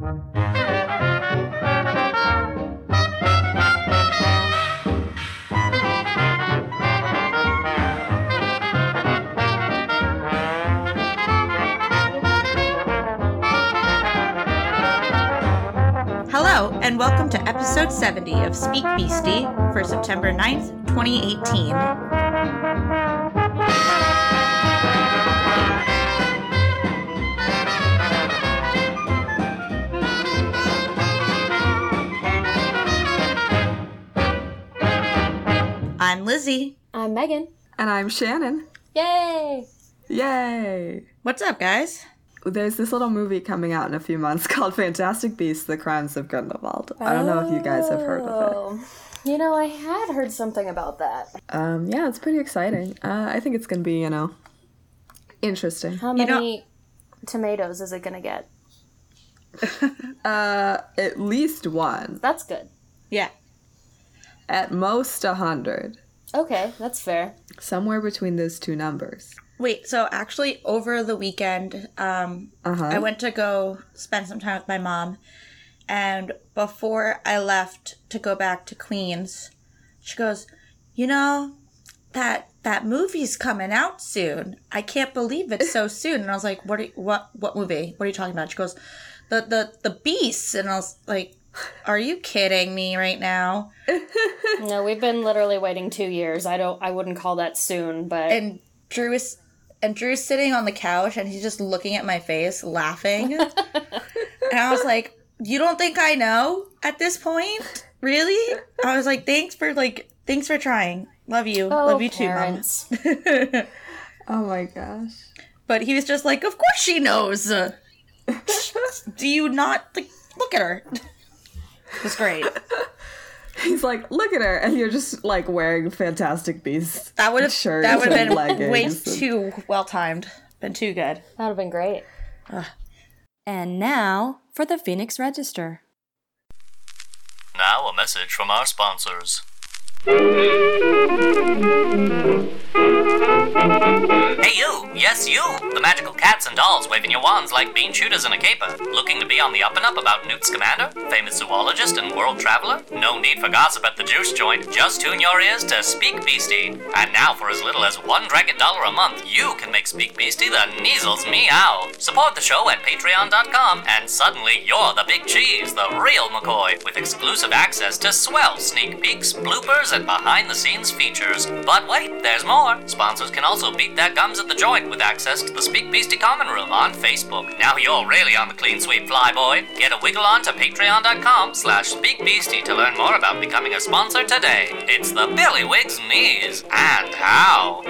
Hello, and welcome to episode 70 of Speak Beastie for September 9th, 2018. I'm Lizzie. I'm Megan. And I'm Shannon. Yay! Yay! What's up, guys? There's this little movie coming out in a few months called Fantastic Beasts: The Crimes of Grindelwald. I don't know if you guys have heard of it. You know, I had heard something about that. Yeah, it's pretty exciting. I think it's going to be, interesting. How many tomatoes is it going to get? At least one. That's good. Yeah. At most 100. Okay, that's fair. Somewhere between those two numbers. Wait, so actually over the weekend, I went to go spend some time with my mom, and before I left to go back to Queens, she goes, that movie's coming out soon. I can't believe it's so soon. And I was like, what movie? What are you talking about? She goes, the Beasts. And I was like, are you kidding me right now? No, we've been literally waiting 2 years. I wouldn't call that soon, but... And Drew's sitting on the couch, and he's just looking at my face, laughing. And I was like, you don't think I know at this point? Really? I was like, thanks for trying. Love you. Love you parents. Too, Mom. Oh my gosh. But he was just like, of course she knows. Do you not, look at her. It was great. He's like, look at her, and you're just wearing Fantastic Beasts. That would have been way leggings. too well timed. Been too good. That would have been great. And now for the Phoenix Register. Now a message from our sponsors. Hey you! Yes you! The magical cats and dolls waving your wands like bean shooters in a caper. Looking to be on the up and up about Newt Scamander, famous zoologist and world traveler? No need for gossip at the juice joint. Just tune your ears to Speak Beastie. And now for as little as $1 a month, you can make Speak Beastie the Kneasels meow. Support the show at patreon.com and suddenly you're the big cheese, the real McCoy, with exclusive access to swell sneak peeks, bloopers, and behind-the-scenes features. But wait, there's more. Sponsors can also beat their gums at the joint with access to the Speak Beastie Common Room on Facebook. Now you're really on the clean sweep, flyboy. Get a wiggle on to patreon.com/speakbeastie to learn more about becoming a sponsor today. It's the Billywigs Knees. And how?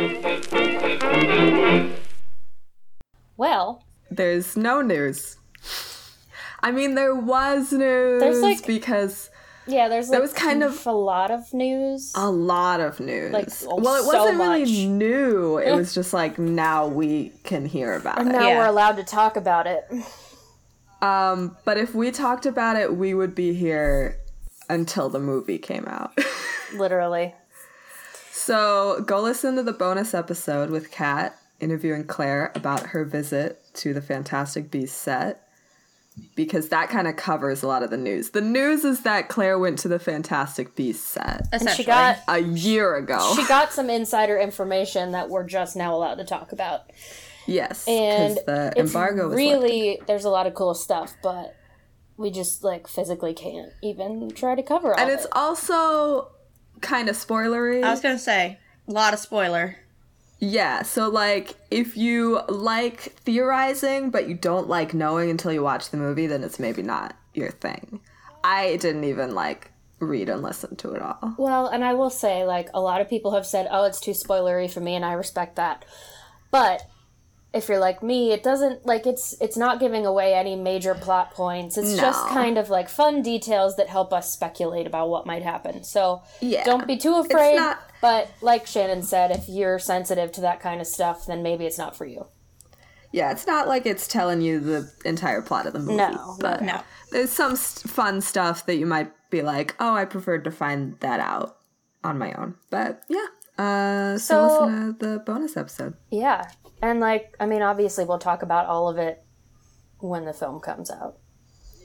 Well... There's no news. I mean, there was news because... Yeah, there's there was kind of a lot of news. A lot of news. Well, it wasn't really new. It was just now we can hear about it. And now we're allowed to talk about it. But if we talked about it, we would be here until the movie came out. Literally. So go listen to the bonus episode with Kat interviewing Claire about her visit to the Fantastic Beasts set. Because that kind of covers a lot of the news. The news is that Claire went to the Fantastic Beasts set. And she got... a year ago. She got some insider information that we're just now allowed to talk about. Yes, and the embargo was really... There's a lot of cool stuff, but we just, physically can't even try to cover all of it. And it's also kind of spoilery. I was going to say, a lot of spoiler. Yeah, so, if you like theorizing, but you don't like knowing until you watch the movie, then it's maybe not your thing. I didn't even, read and listen to it all. Well, and I will say, a lot of people have said, oh, it's too spoilery for me, and I respect that. But if you're like me, it doesn't, it's not giving away any major plot points. It's just kind of, fun details that help us speculate about what might happen. So, don't be too afraid. But, like Shannon said, if you're sensitive to that kind of stuff, then maybe it's not for you. Yeah, it's not like it's telling you the entire plot of the movie. No. There's some fun stuff that you might be like, oh, I preferred to find that out on my own. But, yeah. So listen to the bonus episode. Yeah. And, obviously we'll talk about all of it when the film comes out.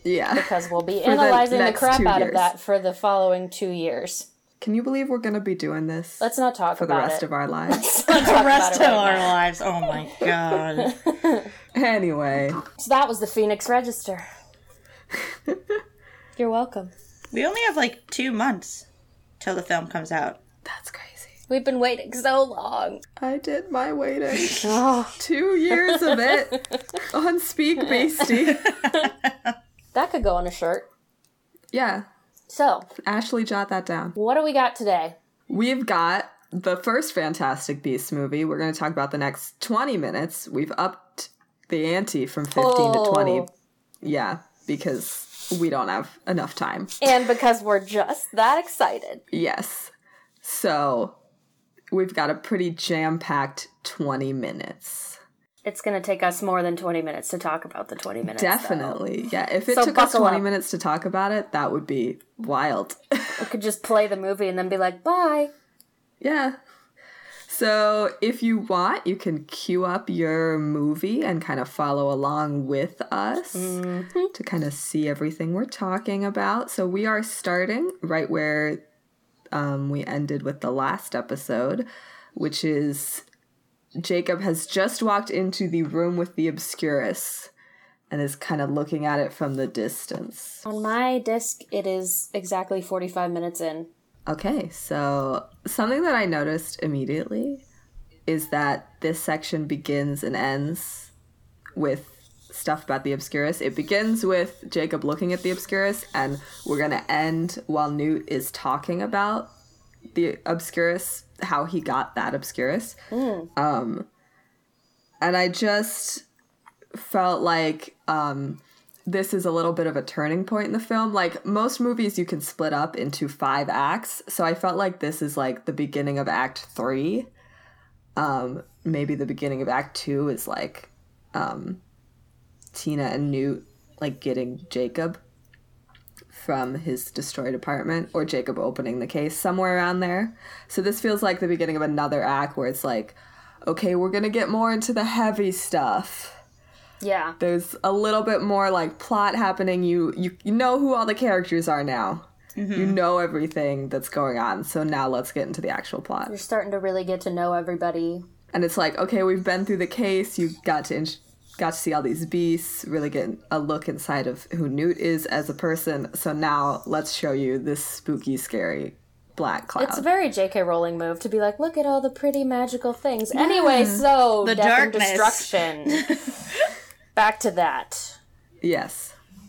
Yeah. Because we'll be For the analyzing the next crap 2 out of years. that for the following 2 years. Can you believe we're going to be doing this Let's not talk for the about rest it. of our lives? The rest of our lives. Oh my god. Anyway. So that was the Phoenix Register. You're welcome. We only have like 2 months till the film comes out. That's crazy. We've been waiting so long. I did my waiting. Oh, 2 years of it on Speak Beastie. that could go on a shirt. Yeah. So, Ashley, jot that down. what do we got today? We've got the first Fantastic Beasts movie. We're going to talk about the next 20 minutes. We've upped the ante from 15 to 20. Oh. Yeah, because we don't have enough time. And because we're just that excited. Yes. So, we've got a pretty jam-packed 20 minutes. It's going to take us more than 20 minutes to talk about the 20 minutes. Definitely. Yeah, if it So took us buckle 20 up. minutes to talk about it, that would be wild. We could just play the movie and then be like, bye. Yeah. So if you want, you can queue up your movie and kind of follow along with us to kind of see everything we're talking about. So we are starting right where we ended with the last episode, which is Jacob has just walked into the room with the Obscurus and is kind of looking at it from the distance. On my disc, it is exactly 45 minutes in. Okay, so something that I noticed immediately is that this section begins and ends with stuff about the Obscurus. It begins with Jacob looking at the Obscurus, and we're going to end while Newt is talking about the Obscurus, how he got that Obscurus. And I just felt like this is a little bit of a turning point in the film. Like, most movies you can split up into 5 acts, so I felt like this is like the beginning of Act 3. Maybe the beginning of Act 2 is like Tina and Newt like getting Jacob from his destroyed apartment, or Jacob opening the case, somewhere around there. So this feels like the beginning of another act where it's like, okay, we're gonna get more into the heavy stuff. Yeah. There's a little bit more like plot happening. You know who all the characters are now. You know everything that's going on. So now let's get into the actual plot. You're starting to really get to know everybody. And it's like, okay, we've been through the case. You got to see all these beasts, really get a look inside of who Newt is as a person. So now let's show you this spooky, scary black cloud. It's a very J.K. Rowling move to be like, look at all the pretty magical things. Anyway, so The death darkness. and destruction. Back to that. Yes.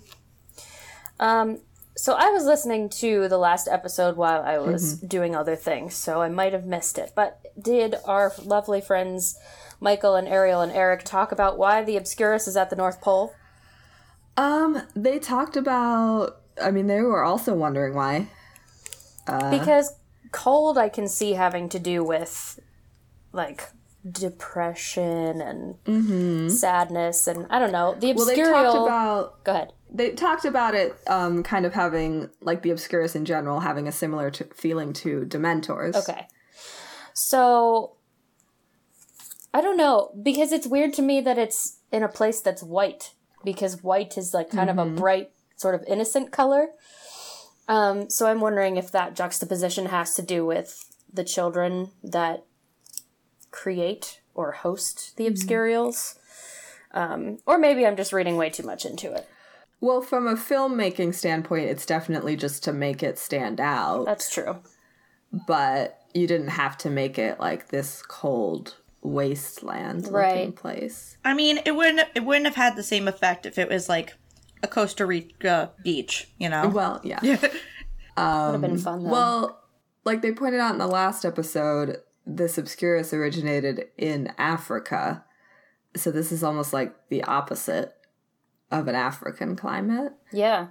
So I was listening to the last episode while I was doing other things, so I might have missed it. But did our lovely friends Michael and Ariel and Eric talk about why the Obscurus is at the North Pole? They talked about, I mean, they were also wondering why. Because cold I can see having to do with, like, depression and sadness and, I don't know, the Well, they Obscurial... talked about... Go ahead. They talked about it kind of having, like, the Obscurus in general, having a similar feeling to Dementors. Okay. So, I don't know, because it's weird to me that it's in a place that's white, because white is, like, kind of a bright, sort of innocent color. So I'm wondering if that juxtaposition has to do with the children that create or host the Obscurials. Or maybe I'm just reading way too much into it. Well, from a filmmaking standpoint, it's definitely just to make it stand out. That's true. But you didn't have to make it like this cold wasteland looking Right. place. I mean, it wouldn't have had the same effect if it was like a Costa Rica beach, you know? Well, yeah. Would have been fun, though. Well, like they pointed out in the last episode, this Obscurus originated in Africa. So this is almost like the opposite of an African climate. Yeah.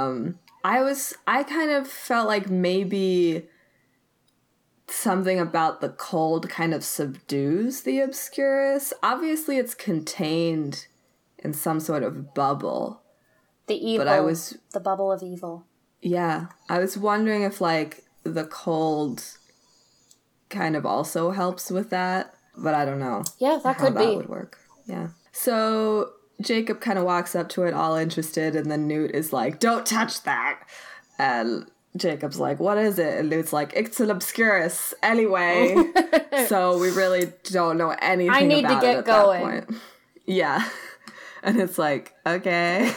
I kind of felt like maybe something about the cold kind of subdues the Obscurus. Obviously, it's contained in some sort of bubble. The evil. But the bubble of evil. Yeah, I was wondering if, like, the cold kind of also helps with that, but I don't know. Yeah, that how could that be. would work. Yeah. So Jacob kind of walks up to it all interested, and then Newt is like, don't touch that. And Jacob's like, what is it? And Newt's like, it's an obscurus anyway. So we really don't know anything I need about to it get at going. that point. Yeah. And it's like, okay.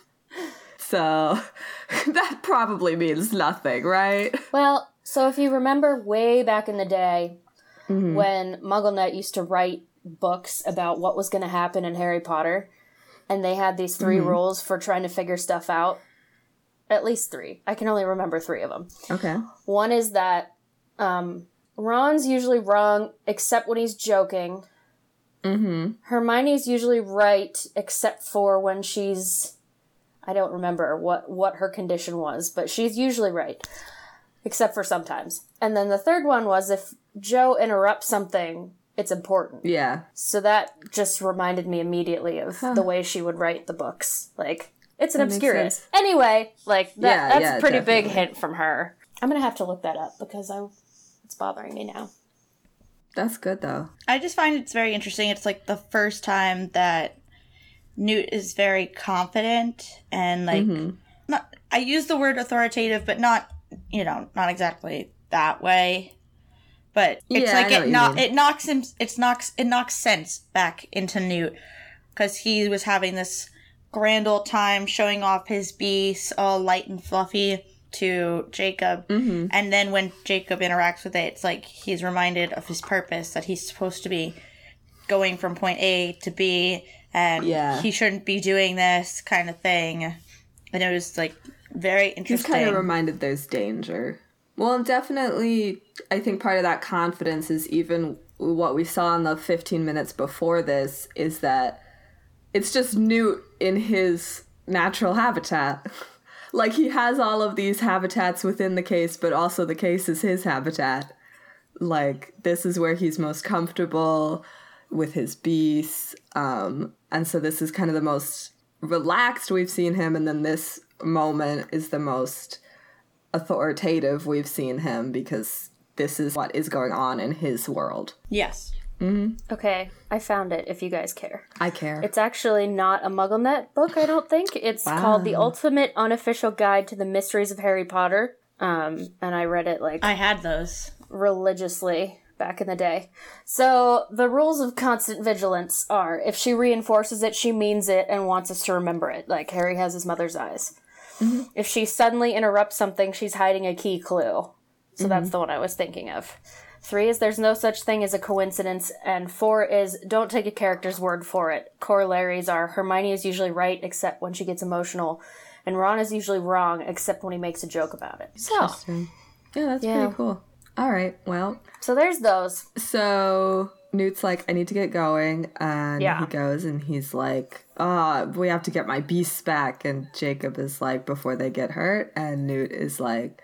So that probably means nothing, right? Well, so if you remember way back in the day when MuggleNet used to write books about what was going to happen in Harry Potter, and they had these 3 rules for trying to figure stuff out. At least 3. I can only remember 3 of them. Okay. One is that Ron's usually wrong except when he's joking. Hermione's usually right except for when she's... I don't remember what her condition was, but she's usually right. Except for sometimes. And then the third one was if Jo interrupts something, it's important. Yeah. So that just reminded me immediately of the way she would write the books. Like, it's an That makes obscurus. sense. Anyway, like, that's yeah, a pretty definitely. big hint from her. I'm gonna have to look that up because it's bothering me now. That's good, though. I just find it's very interesting. It's like the first time that Newt is very confident and like not. I use the word authoritative, but not not exactly that way. But it's Yeah, I like know what you mean. it knocks sense back into Newt because he was having this grand old time showing off his beast all light and fluffy to Jacob. And then when Jacob interacts with it, it's like he's reminded of his purpose, that he's supposed to be going from point A to B, and he shouldn't be doing this kind of thing. And it was like very He's interesting. kind of reminded there's danger. Well, and definitely, I think part of that confidence is even what we saw in the 15 minutes before this is that it's just Newt in his natural habitat. Like, he has all of these habitats within the case, but also the case is his habitat. Like, this is where he's most comfortable with his beasts. And so this is kind of the most relaxed we've seen him, and then this moment is the most authoritative we've seen him because this is what is going on in his world. Yes. Okay, I found it if you guys care. I care. It's actually not a MuggleNet book, I don't think. It's called The Ultimate Unofficial Guide to the Mysteries of Harry Potter. And I read it like I had those. religiously back in the day. So the rules of constant vigilance are if she reinforces it, she means it and wants us to remember it, like Harry has his mother's eyes. If she suddenly interrupts something, she's hiding a key clue. So that's the one I was thinking of. 3 is there's no such thing as a coincidence, and 4 is don't take a character's word for it. Corollaries are Hermione is usually right except when she gets emotional, and Ron is usually wrong except when he makes a joke about it. So Yeah, that's pretty cool. All right, well. So there's those. So Newt's like, I need to get going. And Yeah. he goes and he's like, we have to get my beasts back. And Jacob is like, before they get hurt. And Newt is like,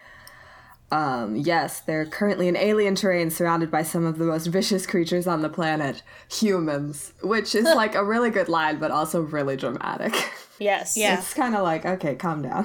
yes, they're currently in alien terrain surrounded by some of the most vicious creatures on the planet, humans. Which is like a really good line, but also really dramatic. Yes. Yeah. It's kind of like, okay, calm down.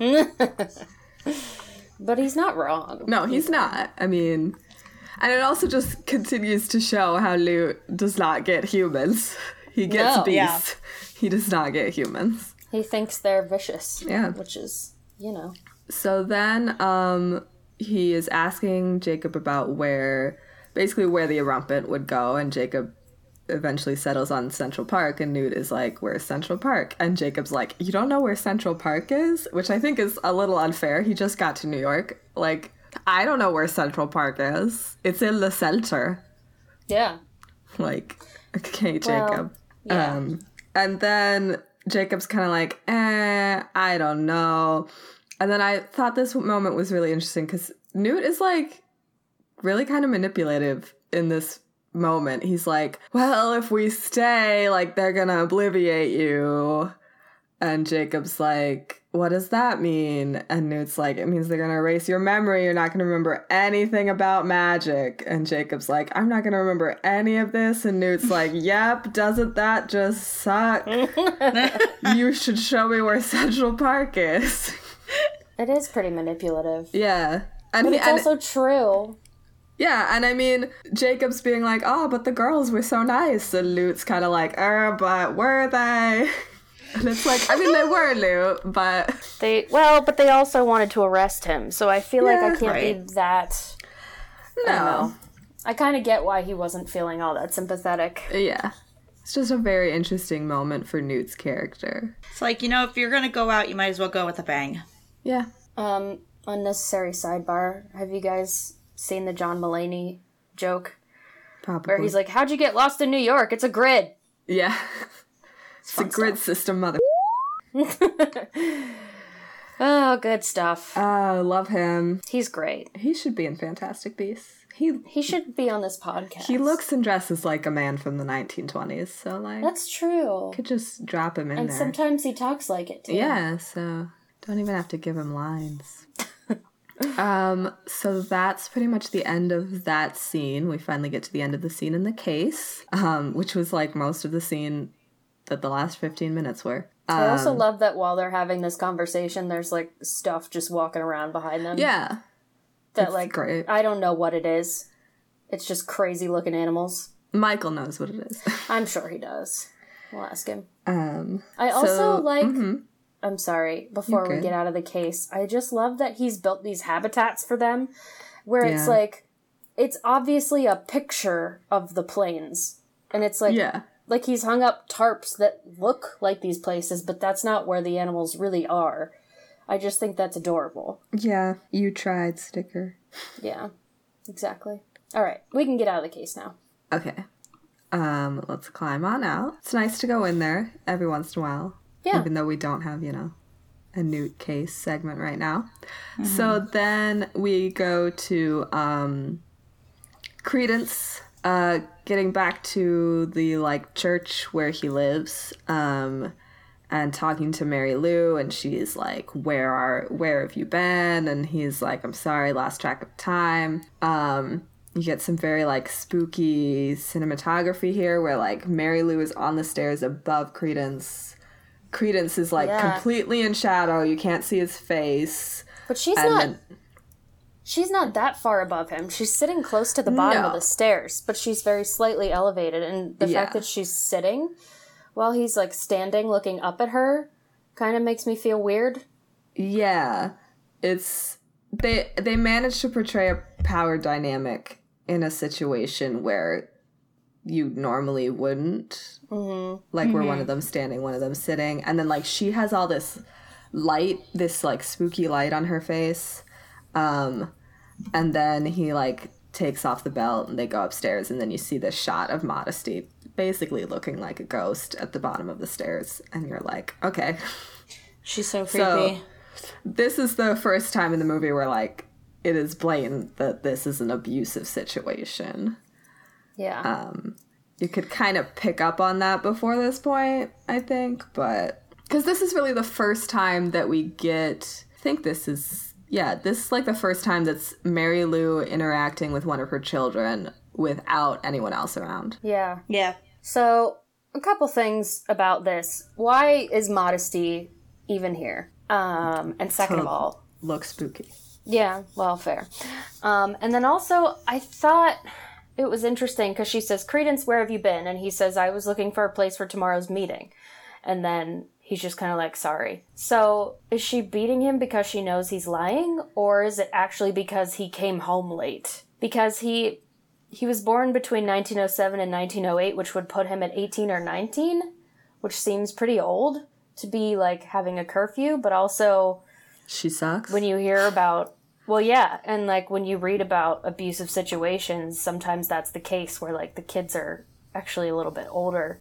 But he's not wrong. No, he's not. I mean, and it also just continues to show how Newt does not get humans. He gets No. beasts. Yeah. He does not get humans. He thinks they're vicious. Yeah. Which is, So then he is asking Jacob about basically where the Erumpent would go, and Jacob eventually settles on Central Park, and Newt is like, where's Central Park? And Jacob's like, you don't know where Central Park is? Which I think is a little unfair. He just got to New York. Like, I don't know where Central Park is. It's in the center. Yeah. Like, okay, Jacob. yeah. And then Jacob's kind of like, I don't know. And then I thought this moment was really interesting because Newt is like really kind of manipulative in this moment. He's like, well, if we stay, like, they're gonna obliviate you. And Jacob's like, what does that mean? And Newt's like, it means they're gonna erase your memory. You're not gonna remember anything about magic. And Jacob's like, I'm not gonna remember any of this. And Newt's like, yep, doesn't that just suck? You should show me where Central Park is. It is pretty manipulative. Yeah. And But it's also true. Yeah, and I mean, Jacob's being like, oh, but the girls were so nice. And Lute's kind of like, but were they? And it's like, I mean, they were, Lute, but... But they also wanted to arrest him, so I feel like I can't be that... No. I don't know. I kind of get why he wasn't feeling all that sympathetic. Yeah. It's just a very interesting moment for Newt's character. It's like, if you're going to go out, you might as well go with a bang. Yeah. Unnecessary sidebar. Have you guys seen the John Mulaney joke? Probably. Where he's like, how'd you get lost in New York? It's a grid. Yeah. It's a grid system, mother... Oh, good stuff. Oh, love him. He's great. He should be in Fantastic Beasts. He should be on this podcast. He looks and dresses like a man from the 1920s, so like... That's true. Could just drop him in and there. And sometimes he talks like it, too. Yeah, so don't even have to give him lines. So that's pretty much the end of that scene. We finally get to the end of the scene in the case, which was like most of the scene that the last 15 minutes were. I also love that while they're having this conversation, there's like stuff just walking around behind them. Yeah. That it's like, great. I don't know what it is. It's just crazy looking animals. Michael knows what it is. I'm sure he does. We'll ask him. I also I'm sorry, before we get out of the case, I just love that he's built these habitats for them where it's like, it's obviously a picture of the plains. And it's like, like he's hung up tarps that look like these places, but that's not where the animals really are. I just think that's adorable. Yeah, you tried, sticker. Yeah, exactly. All right, we can get out of the case now. Okay. Let's climb on out. It's nice to go in there every once in a while. Yeah. Even though we don't have, a Newt case segment right now. Mm-hmm. So then we go to Credence getting back to the church where he lives. And talking to Mary Lou, and she's like, where have you been? And he's like, I'm sorry, lost track of time. You get some very spooky cinematography here where Mary Lou is on the stairs above Credence. Credence is completely in shadow. You can't see his face. But she's not that far above him. She's sitting close to the bottom of the stairs, but she's very slightly elevated. And the fact that she's sitting while he's standing looking up at her kind of makes me feel weird. Yeah. It's they managed to portray a power dynamic in a situation where you normally wouldn't. Mm-hmm. Where one of them's standing, one of them's sitting, and then she has all this light, this spooky light on her face. And then he takes off the belt and they go upstairs, and then you see this shot of Modesty basically looking like a ghost at the bottom of the stairs, and you're like, okay. She's so creepy. So, this is the first time in the movie where it is blatant that this is an abusive situation. Yeah. You could kind of pick up on that before this point, I think, but because this is really the first time that we get, I think this is the first time that's Mary Lou interacting with one of her children without anyone else around. Yeah. Yeah. So, a couple things about this. Why is Modesty even here? And second of all... Looks spooky. Yeah, well, fair. And then also, I thought it was interesting because she says, Credence, where have you been? And he says, I was looking for a place for tomorrow's meeting. And then he's just kind of sorry. So, is she beating him because she knows he's lying? Or is it actually because he came home late? Because he was born between 1907 and 1908, which would put him at 18 or 19, which seems pretty old to be, having a curfew, but also... She sucks? When you hear about... Well, yeah, and, when you read about abusive situations, sometimes that's the case where, the kids are actually a little bit older,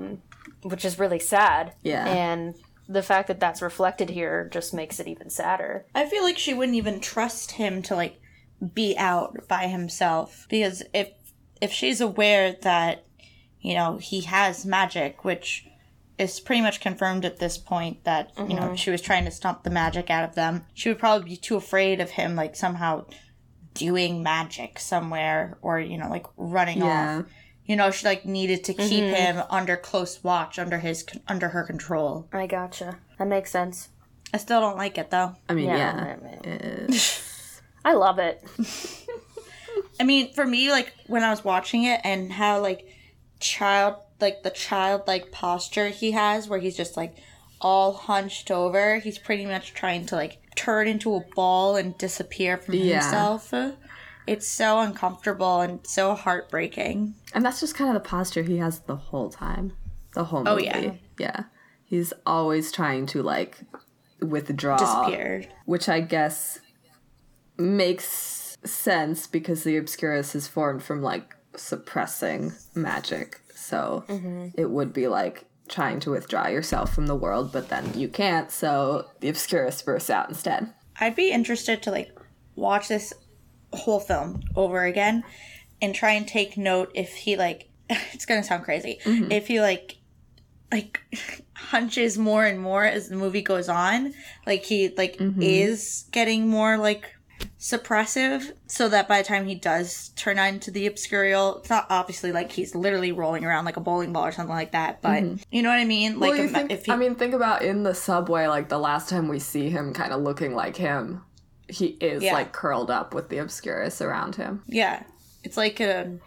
which is really sad. Yeah. And the fact that that's reflected here just makes it even sadder. I feel like she wouldn't even trust him to, be out by himself, because if she's aware that he has magic, which is pretty much confirmed at this point that she was trying to stomp the magic out of them, she would probably be too afraid of him somehow doing magic somewhere, or running off. She needed to keep him under close watch, under her control. I gotcha. That makes sense. I still don't like it though. I mean, I love it. I mean, for me, like, when I was watching it and how, like, the childlike posture he has, where he's just, like, all hunched over, he's pretty much trying to, like, turn into a ball and disappear from himself. It's so uncomfortable and so heartbreaking. And that's just kind of the posture he has the whole time. The whole movie. Oh, yeah. Yeah. He's always trying to, like, withdraw. Disappeared. Which I guess makes sense because the Obscurus is formed from, like, suppressing magic. So it would be, like, trying to withdraw yourself from the world, but then you can't, so the Obscurus bursts out instead. I'd be interested to, like, watch this whole film over again and try and take note if he, like, it's gonna sound crazy, if he, like hunches more and more as the movie goes on, like he is getting more like suppressive, so that by the time he does turn into the Obscurial, it's not obviously like he's literally rolling around like a bowling ball or something like that, but you know what I mean? Like, well, think about in the subway, like the last time we see him kind of looking like him, he is like curled up with the Obscurus around him. Yeah, it's like a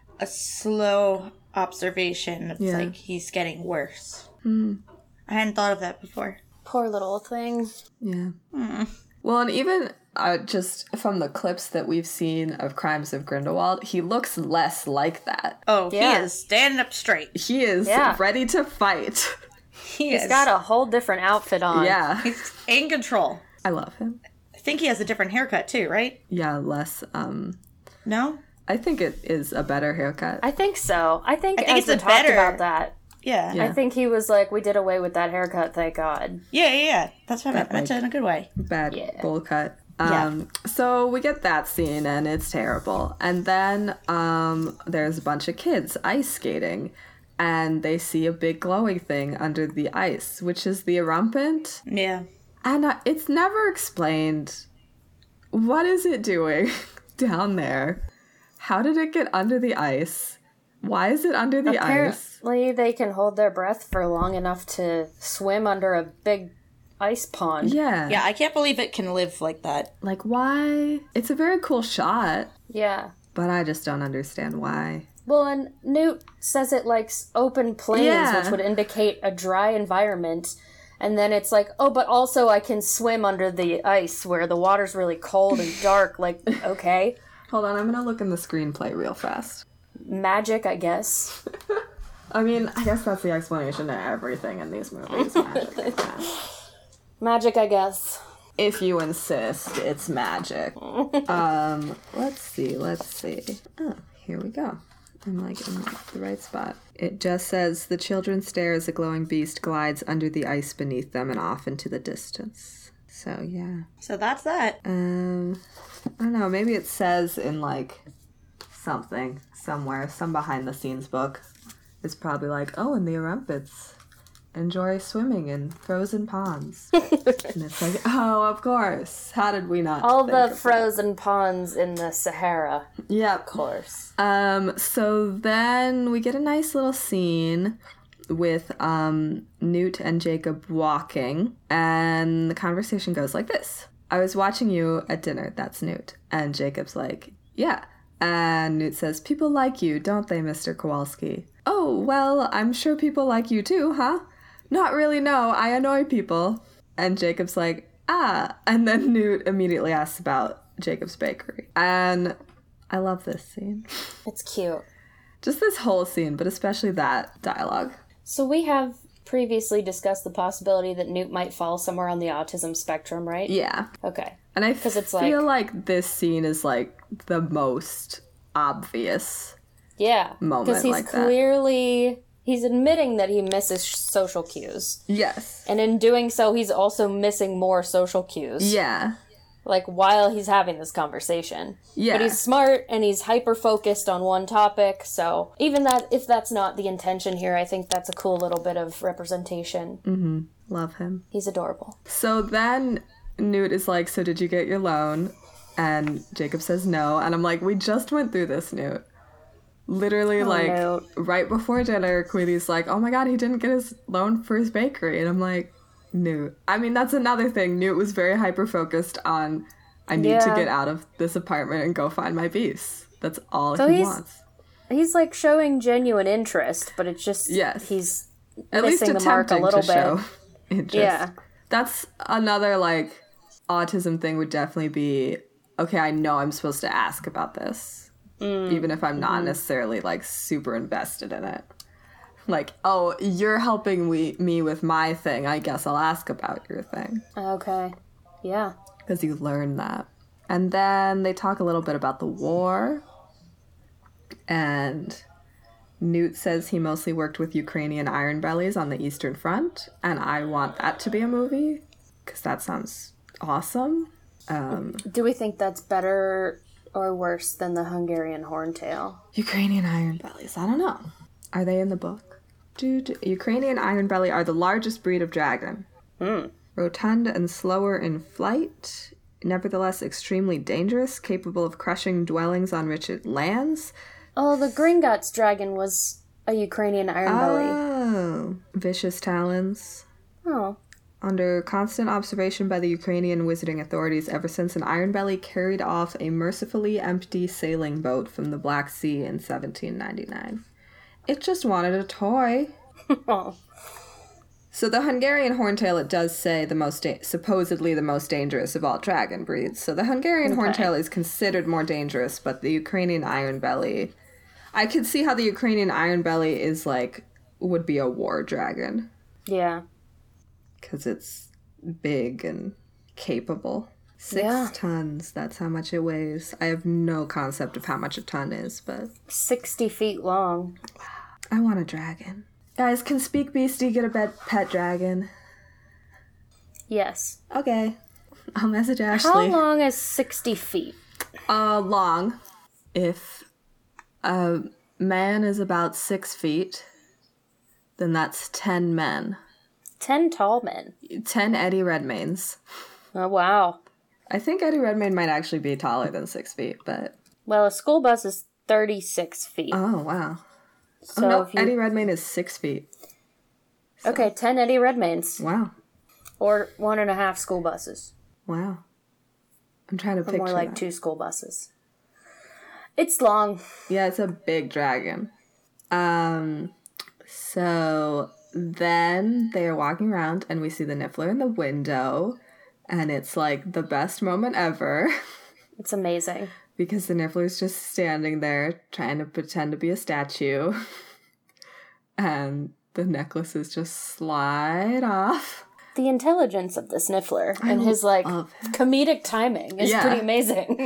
slow observation. It's like he's getting worse. I hadn't thought of that before. Poor little thing. Yeah. Well, and even just from the clips that we've seen of Crimes of Grindelwald, he looks less like that. Oh, he is standing up straight. He is ready to fight. He's got a whole different outfit on. Yeah. He's in control. I love him. I think he has a different haircut too, right? Yeah, less, No? I think it is a better haircut. I think so. I think it's a talked better about that. Yeah. I think he was like, we did away with that haircut, thank God. Yeah. That's what I meant in a good way. Bad bowl cut. Yeah. So we get that scene, and it's terrible. And then there's a bunch of kids ice skating, and they see a big glowing thing under the ice, which is the Erumpent. Yeah. And it's never explained. What is it doing down there? How did it get under the ice? Why is it under the ice? Apparently they can hold their breath for long enough to swim under a big ice pond. Yeah. Yeah, I can't believe it can live like that. Like, why? It's a very cool shot. Yeah. But I just don't understand why. Well, and Newt says it likes open plains, which would indicate a dry environment. And then it's like, oh, but also I can swim under the ice where the water's really cold and dark. Like, okay. Hold on, I'm gonna look in the screenplay real fast. Magic, I guess. I mean, I guess that's the explanation to everything in these movies. Magic. Magic, I guess. If you insist, it's magic. Let's see. Oh, here we go. I'm like in the right spot. It just says, the children stare as a glowing beast glides under the ice beneath them and off into the distance. So, yeah. So that's that. I don't know, maybe it says in, like, something, somewhere, some behind-the-scenes book. It's probably like, oh, and the Erumpents enjoy swimming in frozen ponds. And it's like, oh, of course. How did we not All think the of frozen ponds in the Sahara. Yeah. Of course. So then we get a nice little scene with Newt and Jacob walking, and the conversation goes like this. I was watching you at dinner, that's Newt. And Jacob's like, yeah. And Newt says, people like you, don't they, Mr. Kowalski? Oh, well, I'm sure people like you too, huh? Not really, no, I annoy people. And Jacob's like, ah. And then Newt immediately asks about Jacob's bakery. And I love this scene. It's cute. Just this whole scene, but especially that dialogue. So we have previously discussed the possibility that Newt might fall somewhere on the autism spectrum, right? Yeah. Okay. And I it's feel like this scene is like the most obvious moment because he's like that. Clearly, he's admitting that he misses social cues. Yes. And in doing so, he's also missing more social cues. Yeah. Like, while he's having this conversation. Yeah. But he's smart, and he's hyper-focused on one topic, so even that, if that's not the intention here, I think that's a cool little bit of representation. Mm-hmm. Love him. He's adorable. So then Newt is like, so did you get your loan? And Jacob says no, and I'm like, we just went through this, Newt. Literally, Newt. Right before dinner, Queeley's like, oh my god, he didn't get his loan for his bakery. And I'm like, Newt. I mean, that's another thing. Newt was very hyper-focused on, I need to get out of this apartment and go find my beast. That's all So he he's- wants. He's like showing genuine interest, but it's just Yes. he's At least missing the mark a attempting little to bit. show interest. Yeah. That's another, like, autism thing would definitely be, okay, I know I'm supposed to ask about this. Even if I'm not necessarily, like, super invested in it. Like, oh, you're helping me with my thing. I guess I'll ask about your thing. Okay. Yeah. Because you learn that. And then they talk a little bit about the war. And Newt says he mostly worked with Ukrainian Iron Bellies on the Eastern Front. And I want that to be a movie. Because that sounds awesome. Do we think that's better or worse than the Hungarian Horntail? Ukrainian Iron Bellies. I don't know. Are they in the book? Ukrainian Iron Belly are the largest breed of dragon. Rotund and slower in flight, nevertheless extremely dangerous, capable of crushing dwellings on which it lands. Oh, the Gringotts dragon was a Ukrainian Iron Belly. Oh, vicious talons. Oh. Under constant observation by the Ukrainian wizarding authorities ever since an Iron Belly carried off a mercifully empty sailing boat from the Black Sea in 1799. It just wanted a toy. Oh. So the Hungarian Horntail, it does say supposedly the most dangerous of all dragon breeds. So the Hungarian Horntail is considered more dangerous, but the Ukrainian Iron Belly, I could see how the Ukrainian Iron Belly is like, would be a war dragon. Yeah. Because it's big and capable. 6 tons, that's how much it weighs. I have no concept of how much a ton is, but 60 feet long. I want a dragon. Guys, can Speak Beastie get a pet dragon? Yes. Okay. I'll message Ashley. How long is 60 feet? Long. If a man is about 6 feet, then that's 10 men. 10 tall men. 10 Eddie Redmaynes. Oh, wow. I think Eddie Redmayne might actually be taller than 6 feet, but... Well, a school bus is 36 feet. Oh, wow. So no, if you... Eddie Redmayne is 6 feet. Okay, 10 Eddie Redmaynes. Wow. Or 1.5 school buses. Wow. I'm trying to Or picture more like that. 2 school buses. It's long. Yeah, it's a big dragon. So then they are walking around and we see the Niffler in the window, and it's like the best moment ever. It's amazing. Because the Niffler's just standing there trying to pretend to be a statue. And the necklaces just slide off. The intelligence of this Niffler and his, like, comedic timing is pretty amazing.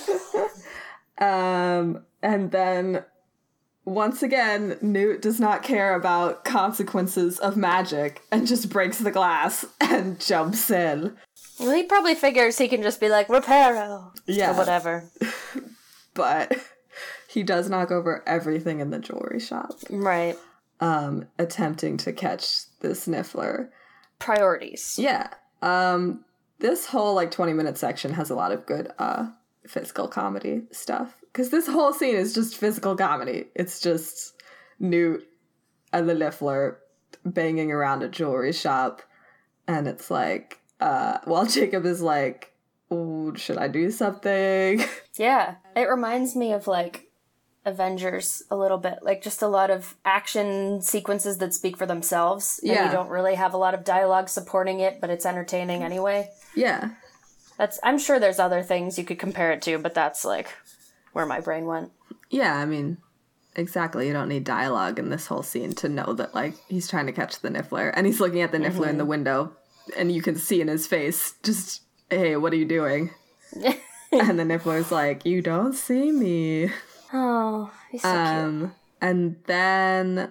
And then, once again, Newt does not care about consequences of magic and just breaks the glass and jumps in. Well, he probably figures he can just be like, Reparo! Yeah. Or whatever. But he does knock over everything in the jewelry shop. Right. Attempting to catch this Niffler. Priorities. Yeah. This whole, 20-minute section has a lot of good, physical comedy stuff. Because this whole scene is just physical comedy. It's just Newt and the Niffler banging around a jewelry shop. And it's like, while Jacob is like, ooh, should I do something? Yeah. It reminds me of, Avengers a little bit. Just a lot of action sequences that speak for themselves. And you don't really have a lot of dialogue supporting it, but it's entertaining anyway. Yeah. I'm sure there's other things you could compare it to, but that's, where my brain went. Yeah, I mean, exactly. You don't need dialogue in this whole scene to know that, he's trying to catch the Niffler. And he's looking at the Niffler in the window, and you can see in his face, just, hey, what are you doing? And the Niffler's like, you don't see me. Oh, he's so cute. And then,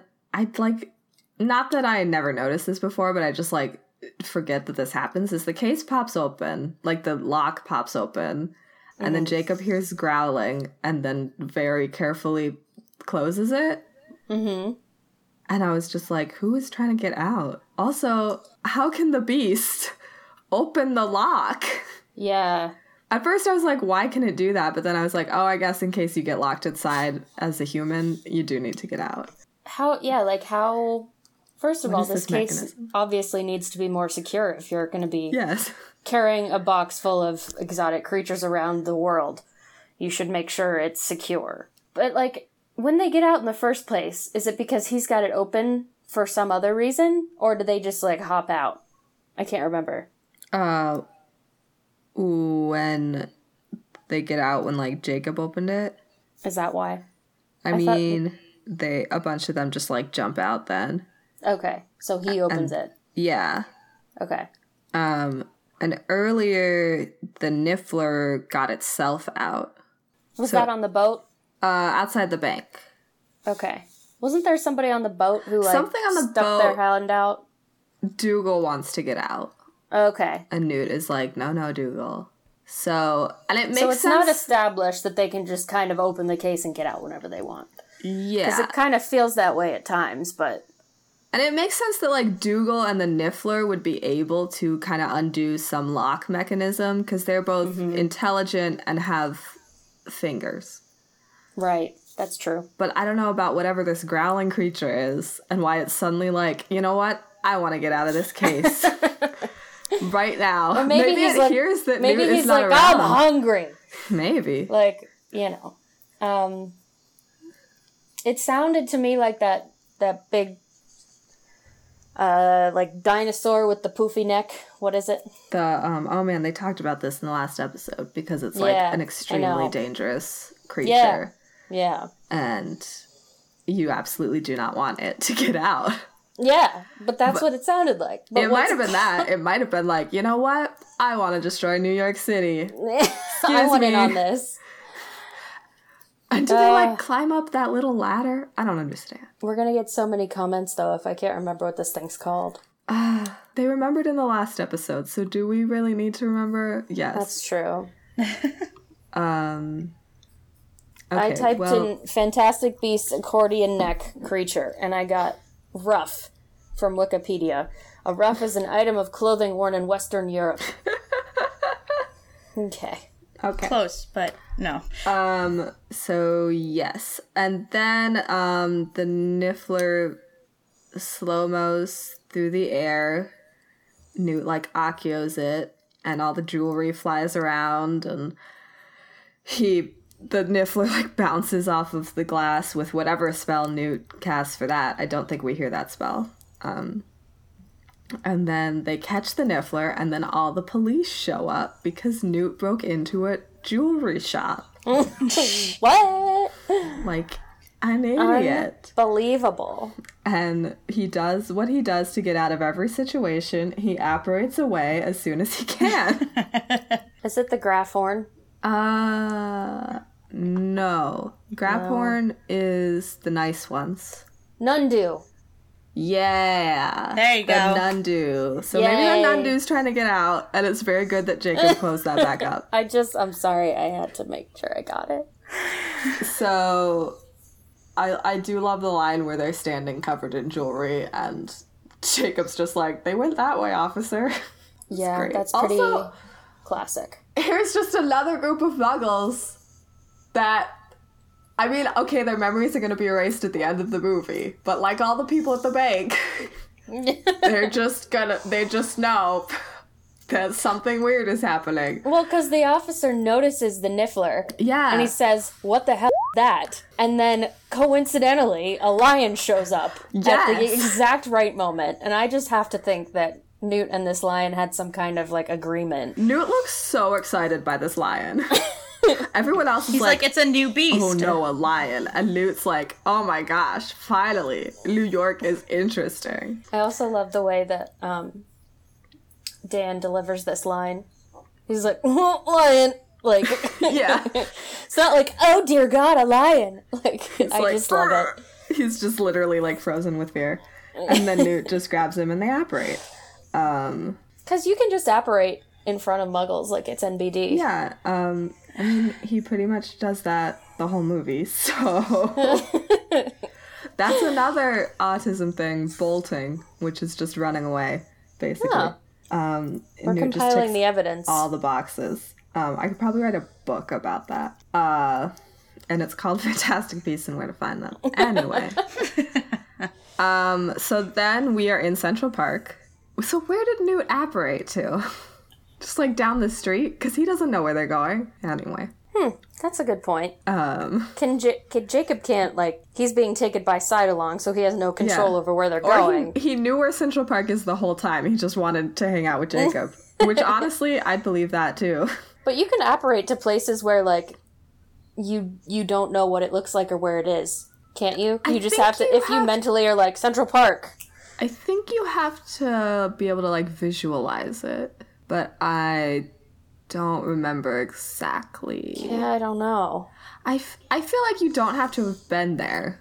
not that I never noticed this before, but I just, forget that this happens, is the case pops open, the lock pops open, and then Jacob hears growling, and then very carefully closes it. Mm-hmm. And I was just like, who is trying to get out? Also, how can the beast open the lock? Yeah. At first I was like, why can it do that? But then I was like, oh, I guess in case you get locked inside as a human, you do need to get out. How, first of all, this case mechanism? Obviously needs to be more secure if you're going to be Yes. carrying a box full of exotic creatures around the world. you should make sure it's secure. But, like, when they get out in the first place, is it because he's got it open for some other reason? Or do they just, like, hop out? I can't remember. When they get out, when, like, Jacob opened it. Is that why? I mean, a bunch of them just, like, jump out then. Okay, so he opens it. Yeah. Okay. And earlier, the Niffler got itself out. Was that on the boat? Outside the bank. Okay. Wasn't there somebody on the boat who, like, Something on the stuck boat. their hand out? Dougal wants to get out. Okay. And Newt is like, no, Dougal. So, and it makes So it's sense. not established that they can just kind of open the case and get out whenever they want. Yeah. Because it kind of feels that way at times, but... And it makes sense that, like, Dougal and the Niffler would be able to kind of undo some lock mechanism, because they're both intelligent and have fingers. Right. That's true. But I don't know about whatever this growling creature is, and why it's suddenly like, you know what? I want to get out of this case. Right now. Or maybe he's it like, hears that maybe Newt he's is not like, around. I'm hungry. Maybe. Like, you know. It sounded to me like that big, like, dinosaur with the poofy neck. What is it? Oh man, they talked about this in the last episode, because it's like Yeah, an I extremely know. dangerous creature. Yeah. And you absolutely do not want it to get out. Yeah, but that's what it sounded like. But It might have been that. It might have been like, you know what? I want to destroy New York City. I want in me. on this. And do they, like, climb up that little ladder? I don't understand. We're gonna get so many comments, though, if I can't remember what this thing's called. They remembered in the last episode, so do we really need to remember? Yes. That's true. Okay, I typed in Fantastic Beasts accordion neck creature, and I got ruff from Wikipedia. A ruff is an item of clothing worn in Western Europe. Okay. Okay. Close, but no. So yes. And then the Niffler slow-mos through the air. Newt, like, Akios it, and all the jewelry flies around, and the Niffler, like, bounces off of the glass with whatever spell Newt casts for that. I don't think we hear that spell. And then they catch the Niffler, and then all the police show up because Newt broke into a jewelry shop. What? Like, an idiot. Unbelievable. And he does what he does to get out of every situation. He apparates away as soon as he can. Is it the Grafhorn? No. Grabhorn is the nice ones. Nundu. Yeah. There you the go. Nundu. So Yay. maybe the Nundu's trying to get out, and it's very good that Jacob closed that back up. I'm sorry, I had to make sure I got it. So I do love the line where they're standing covered in jewelry, and Jacob's just like, they went that way, officer. Yeah, great. that's pretty Also, classic. here's just another group of muggles that, I mean, okay, their memories are going to be erased at the end of the movie, but like all the people at the bank, they just know that something weird is happening. Well, because the officer notices the Niffler. Yeah. And he says, what the hell is that? And then, coincidentally, a lion shows up at the Yes. exact right moment. And I just have to think that Newt and this lion had some kind of, like, agreement. Newt looks so excited by this lion. Everyone else is He's like, it's a new beast. oh no, a lion. And Newt's like, oh my gosh, finally, New York is interesting. I also love the way that Dan delivers this line. He's like, oh, lion. Like, Yeah. it's not like, oh dear God, a lion. Like, I Like, just love it. He's just literally like frozen with fear. And then Newt just grabs him and they apparate. Because you can just apparate in front of muggles like it's NBD. Yeah, I mean, he pretty much does that the whole movie, so... That's another autism thing, bolting, which is just running away, basically. Huh. We're Newt just compiling ticks the evidence. all the boxes. I could probably write a book about that. And it's called Fantastic Beasts and Where to Find Them. Anyway. So then we are in Central Park. So where did Newt apparate to? Just like down the street? Because he doesn't know where they're going. Anyway. That's a good point. Um, Jacob can't, like, he's being taken by side-along, so he has no control over where they're or going. he knew where Central Park is the whole time. He just wanted to hang out with Jacob. Which, honestly, I believe that, too. But you can apparate to places where, like, you don't know what it looks like or where it is. Can't you? You just have to, if you mentally are like, Central Park. I think you have to be able to, like, visualize it. But I don't remember exactly. Yeah, I don't know. I feel like you don't have to have been there.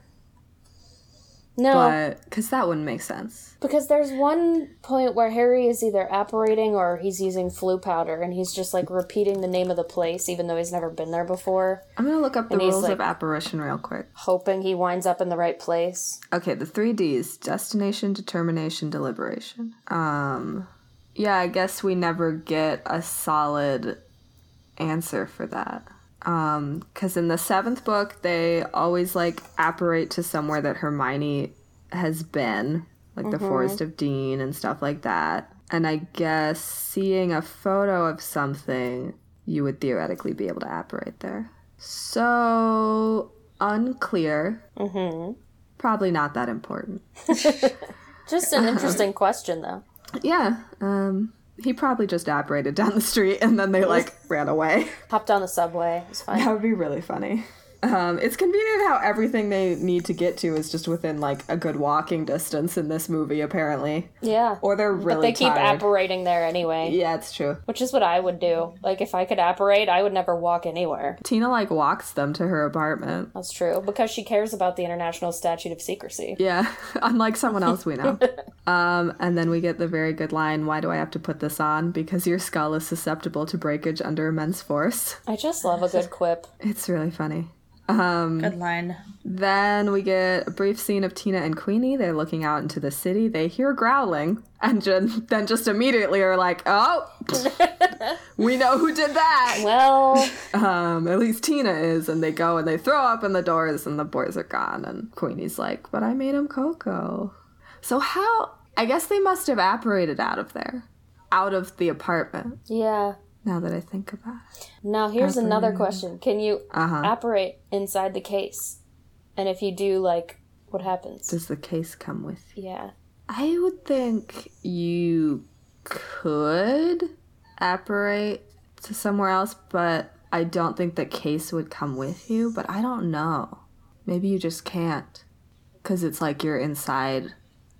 No. But, because that wouldn't make sense. Because there's one point where Harry is either apparating or he's using flu powder, and he's just, like, repeating the name of the place, even though he's never been there before. I'm going to look up the And he's, rules like, of apparition real quick. hoping he winds up in the right place. Okay, the 3 Ds. Destination, determination, deliberation. Yeah, I guess we never get a solid answer for that. Because in the 7th book, they always, like, apparate to somewhere that Hermione has been, like the Forest of Dean and stuff like that. And I guess seeing a photo of something, you would theoretically be able to apparate there. So, unclear. Probably not that important. Just an interesting question, though. Yeah, he probably just apparated down the street and then they, like, ran away. Hopped on the subway. It's fine. That would be really funny. It's convenient how everything they need to get to is just within, like, a good walking distance in this movie, apparently. Yeah. Or they're really But they keep tired. apparating there anyway. Yeah, it's true. Which is what I would do. Like, if I could apparate, I would never walk anywhere. Tina, like, walks them to her apartment. That's true. Because she cares about the International Statute of Secrecy. Yeah, unlike someone else we know. And then we get the very good line, why do I have to put this on? Because your skull is susceptible to breakage under immense force. I just love a good quip. It's really funny. Good line. Then we get a brief scene of Tina and Queenie. They're looking out into the city. They hear growling and then just immediately are like, oh, we know who did that. Well, At least Tina is. And they go and they throw open the doors and the boys are gone. And Queenie's like, but I made him Coco. So how? I guess they must have apparated out of there. Out of the apartment. yeah. Now that I think about it. Now, here's another question. Can you apparate inside the case? And if you do, like, what happens? Does the case come with you? Yeah. I would think you could apparate to somewhere else, but I don't think the case would come with you. But I don't know. Maybe you just can't. Because it's like you're inside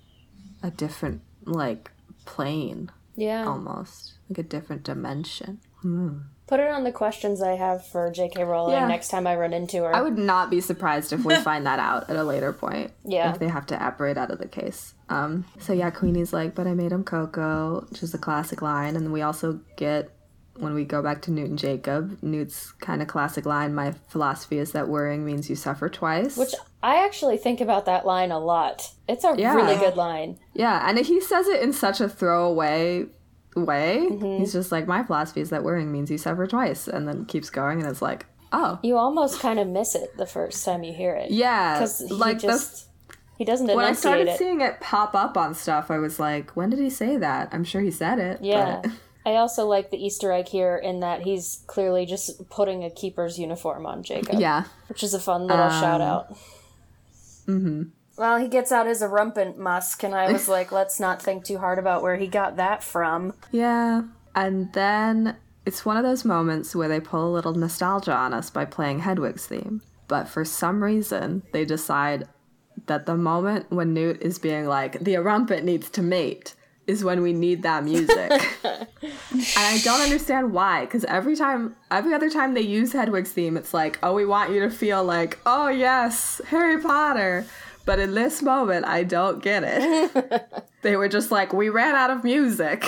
a different, like, plane. Yeah. Almost. Like a different dimension. Put it on the questions I have for J.K. Rowling next time I run into her. I would not be surprised if we find that out at a later point. Yeah. If they have to apparate out of the case. So yeah, Queenie's like, but I made him Coco, which is a classic line. And then we also get, when we go back to Newt and Jacob, Newt's kind of classic line, my philosophy is that worrying means you suffer twice. Which I actually think about that line a lot. It's a really good line. Yeah, and he says it in such a throwaway way. He's just like, my philosophy is that worrying means you suffer twice, and then keeps going, and it's like, oh. You almost kind of miss it the first time you hear it. Yeah. Because like he doesn't enunciate when I started it. seeing it pop up on stuff, I was like, when did he say that? I'm sure he said it. Yeah. But... I also like the Easter egg here in that he's clearly just putting a keeper's uniform on Jacob. Yeah. Which is a fun little shout out. Mm-hmm. Well, he gets out his Erumpent Musk, and I was like, let's not think too hard about where he got that from. Yeah. And then it's one of those moments where they pull a little nostalgia on us by playing Hedwig's theme. But for some reason, they decide that the moment when Newt is being like, the Erumpent needs to mate, is when we need that music. And I don't understand why, because every other time they use Hedwig's theme, it's like, oh, we want you to feel like, oh yes, Harry Potter. But in this moment, I don't get it. They were just like, we ran out of music.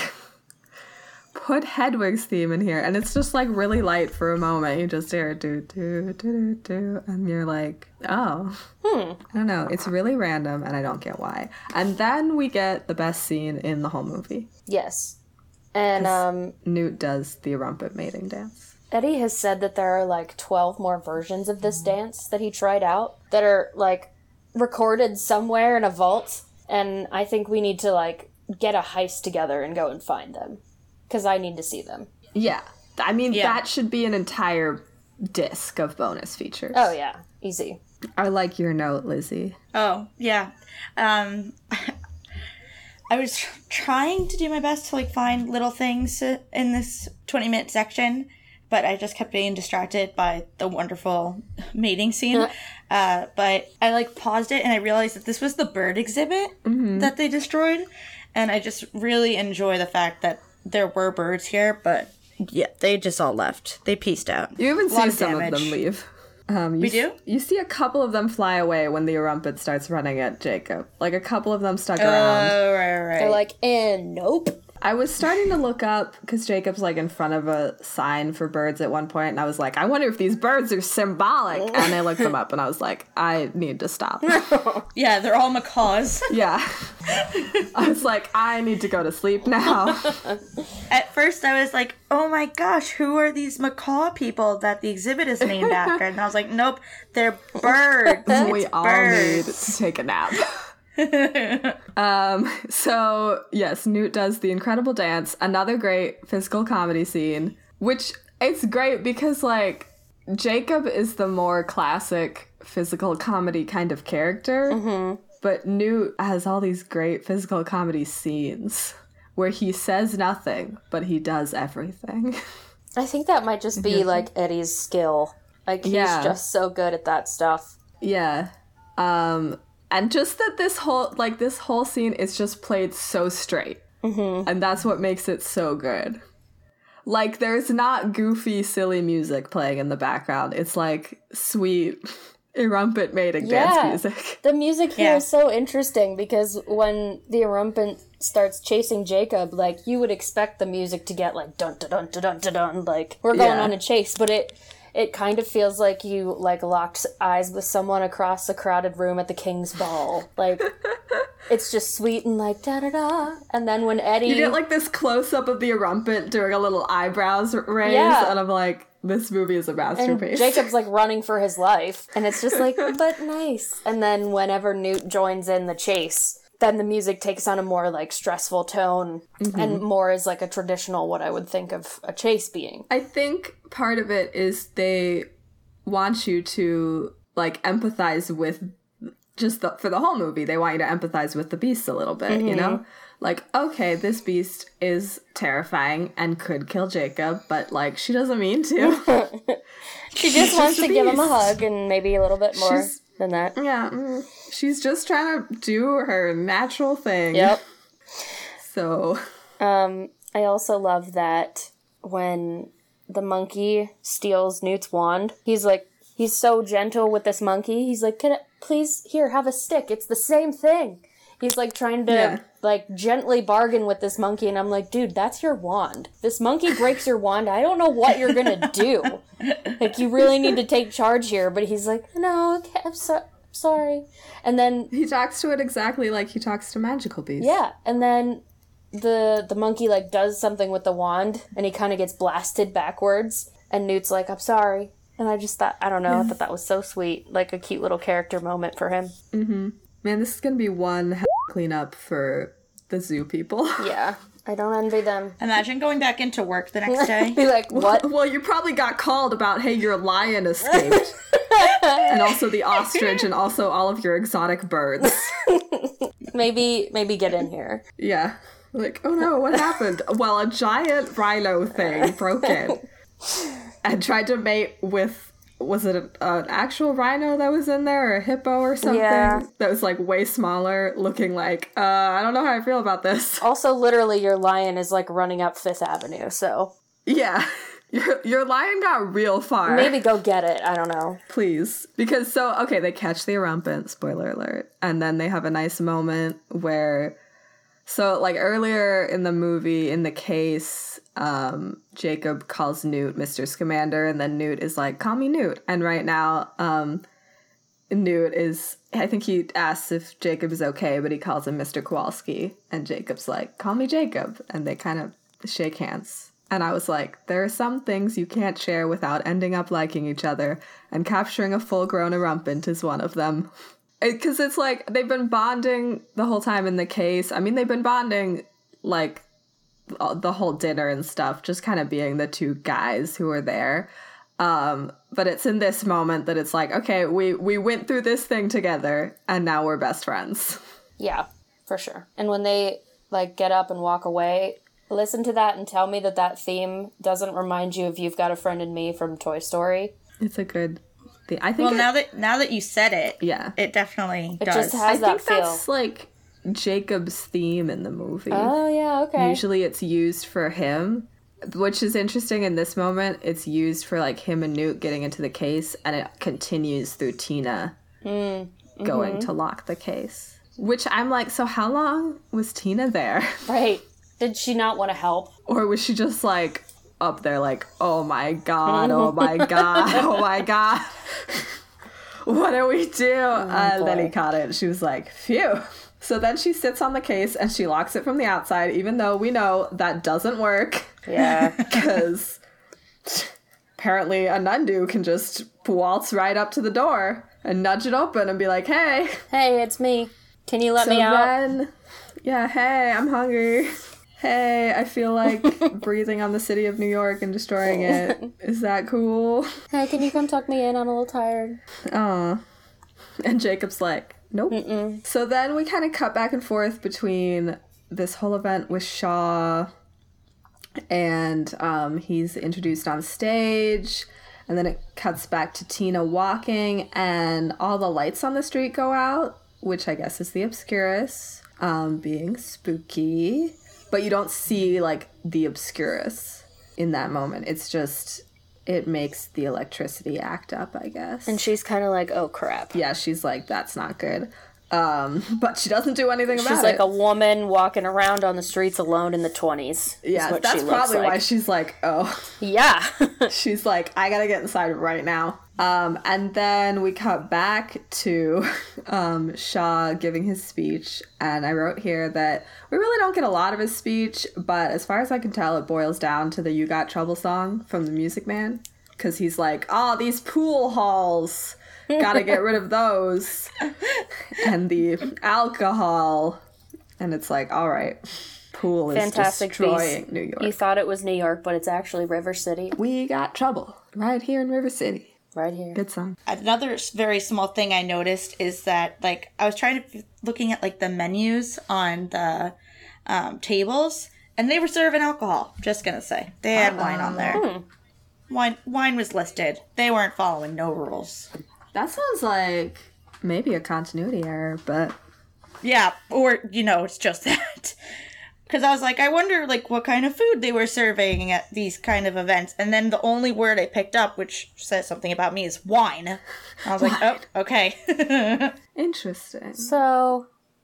Put Hedwig's theme in here. And it's just like really light for a moment. You just hear do, do, do, do, do. And you're like, oh. I don't know. It's really random and I don't get why. And then we get the best scene in the whole movie. Yes. And Newt does the Erumpent mating dance. Eddie has said that there are like 12 more versions of this dance that he tried out that are like recorded somewhere in a vault, and I think we need to like get a heist together and go and find them because I need to see them. Yeah, I mean that should be an entire disc of bonus features. Oh, yeah. Easy. I like your note, Lizzie. Oh, yeah. I was trying to do my best to, like, find little things in this 20-minute section, but I just kept being distracted by the wonderful mating scene. But I, like, paused it, and I realized that this was the bird exhibit that they destroyed, and I just really enjoy the fact that there were birds here, but, yeah, they just all left. They pieced out. You even see some damage. of them leave. We do? You see a couple of them fly away when the Erumpent starts running at Jacob. Like, a couple of them stuck around. Oh, right. They're like, nope. I was starting to look up, because Jacob's, like, in front of a sign for birds at one point, and I was like, I wonder if these birds are symbolic. And I looked them up, and I was like, I need to stop. Yeah, they're all macaws. Yeah. I was like, I need to go to sleep now. At first, I was like, oh my gosh, who are these macaw people that the exhibit is named after? And I was like, nope, they're birds. We all need to take a nap. So yes, Newt does the incredible dance, another great physical comedy scene, which it's great because, like, Jacob is the more classic physical comedy kind of character, but Newt has all these great physical comedy scenes where he says nothing, but he does everything. I think that might just be, like, Eddie's skill. Like, he's just so good at that stuff. Yeah. And just that this whole scene is just played so straight. And that's what makes it so good. Like, there's not goofy, silly music playing in the background. It's like sweet, Erumpent mating dance music. The music here is so interesting because when the Erumpent starts chasing Jacob, like, you would expect the music to get like dun dun dun dun dun dun, like we're going on a chase, but it kind of feels like you, like, locked eyes with someone across a crowded room at the King's Ball. Like, it's just sweet and, like, da-da-da. And then when Eddie... You get, like, this close-up of the Erumpent doing a little eyebrows raise, and I'm like, this movie is a masterpiece. And Jacob's, like, running for his life. And it's just like, but nice. And then whenever Newt joins in the chase, then the music takes on a more, like, stressful tone and more is, like, a traditional, what I would think of a chase being. I think part of it is they want you to, like, empathize with just for the whole movie. They want you to empathize with the beast a little bit, you know? Like, okay, this beast is terrifying and could kill Jacob, but, like, she doesn't mean to. She just wants to give him a hug and maybe a little bit more than that. Yeah. She's just trying to do her natural thing. Yep. So. I also love that when the monkey steals Newt's wand, he's so gentle with this monkey. He's like, can I, please, here, have a stick. It's the same thing. He's, like, trying to, like, gently bargain with this monkey, and I'm like, dude, that's your wand. This monkey breaks your wand. I don't know what you're gonna do. Like, you really need to take charge here. But he's like, no, okay, I'm sorry. And then... He talks to it exactly like he talks to magical beasts. Yeah, and then the monkey, like, does something with the wand, and he kind of gets blasted backwards, and Newt's like, I'm sorry. And I just thought, I don't know, I thought that was so sweet. Like, a cute little character moment for him. Mm-hmm. Man, this is gonna be one cleanup for the zoo people. Yeah, I don't envy them. Imagine going back into work the next day. Be like, what? Well, you probably got called about, hey, your lion escaped. And also the ostrich and also all of your exotic birds. Maybe get in here. Yeah. Like, oh no, what happened? Well, a giant rhino thing broke in and tried to mate with... Was it an actual rhino that was in there, or a hippo or something? Yeah. That was, like, way smaller, looking like, I don't know how I feel about this. Also, literally, your lion is, like, running up Fifth Avenue, so... Yeah. Your lion got real far. Maybe go get it, I don't know. Please. Because, okay, they catch the Erumpent, spoiler alert, and then they have a nice moment where... So, like, earlier in the movie, in the case, Jacob calls Newt Mr. Scamander, and then Newt is like, call me Newt. And right now, Newt is, I think he asks if Jacob is okay, but he calls him Mr. Kowalski. And Jacob's like, call me Jacob. And they kind of shake hands. And I was like, there are some things you can't share without ending up liking each other, and capturing a full-grown Erumpent is one of them. Because it's like, they've been bonding the whole time in the case. I mean, they've been bonding, like, the whole dinner and stuff, just kind of being the two guys who are there. But it's in this moment that it's like, okay, we went through this thing together, and now we're best friends. Yeah, for sure. And when they, like, get up and walk away, listen to that and tell me that that theme doesn't remind you of You've Got a Friend in Me from Toy Story. It's a good thing. I think now that you said it, yeah, it definitely It does. just has that feel. that's like Jacob's theme in the movie. Oh, yeah, okay. Usually it's used for him, which is interesting in this moment. It's used for like him and Newt getting into the case, and it continues through Tina going to lock the case. Which I'm like, so how long was Tina there? Right. Did she not want to help? Or was she just like up there like, oh my god, oh my god, oh my god. What do we do? And then he caught it and she was like, phew. So then she sits on the case and she locks it from the outside, even though we know that doesn't work. Yeah. Because apparently a Nundu can just waltz right up to the door and nudge it open and be like, hey. Hey, it's me. Can you let So me out? then, yeah, hey, I'm hungry. Hey, I feel like breathing on the city of New York and destroying it. Is that cool? Hey, can you come tuck me in? I'm a little tired. Aw. And Jacob's like, nope. Mm-mm. So then we kind of cut back and forth between this whole event with Shaw, and he's introduced on stage, and then it cuts back to Tina walking, and all the lights on the street go out, which I guess is the Obscurus, being spooky. But you don't see, like, the Obscurus in that moment. It's just, it makes the electricity act up, I guess. And she's kind of like, oh, crap. Yeah, she's like, that's not good. But she doesn't do anything about it. She's like a woman walking around on the streets alone in the 20s. Yeah, what that's she looks probably like. why she's like, oh. Yeah. She's like, I gotta get inside right now. And then we cut back to Shaw giving his speech. And I wrote here that we really don't get a lot of his speech, but as far as I can tell, it boils down to the You Got Trouble song from the Music Man. Because he's like, oh, these pool halls. Gotta get rid of those. And the alcohol. And it's like, all right. Pool is Fantastic destroying piece. New York. You thought it was New York, but it's actually River City. We got trouble right here in River City. Right here. Good song. Another very small thing I noticed is that, like, I was looking at, like, the menus on the tables, and they were serving alcohol. Just gonna say. They had wine on there. Wine was listed. They weren't following no rules. That sounds like maybe a continuity error, but... Yeah, or, it's just that. Because I was like, I wonder, like, what kind of food they were serving at these kind of events. And then the only word I picked up, which says something about me, is wine. I was like, oh, okay. Interesting. So,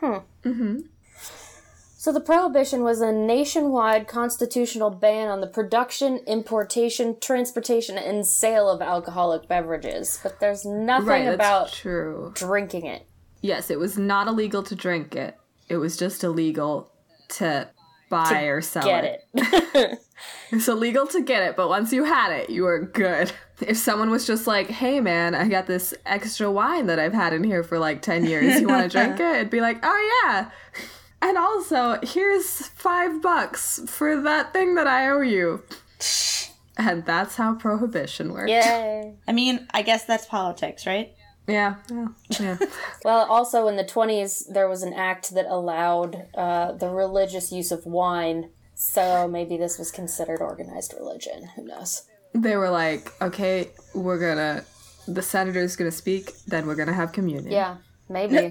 So the Prohibition was a nationwide constitutional ban on the production, importation, transportation, and sale of alcoholic beverages. But there's nothing about true. drinking it. Yes, it was not illegal to drink it. It was just illegal to buy or sell Get it. It's illegal to get it, but once you had it, you were good. If someone was just like, hey man, I got this extra wine that I've had in here for like 10 years, you want to drink it? It'd be like, oh yeah. And also, here's $5 for that thing that I owe you. And that's how Prohibition worked. Yay. I mean, I guess that's politics, right? Yeah. Well, also in the 20s, there was an act that allowed the religious use of wine. So maybe this was considered organized religion. Who knows? They were like, okay, the senator's gonna speak, then we're gonna have communion. Yeah, maybe.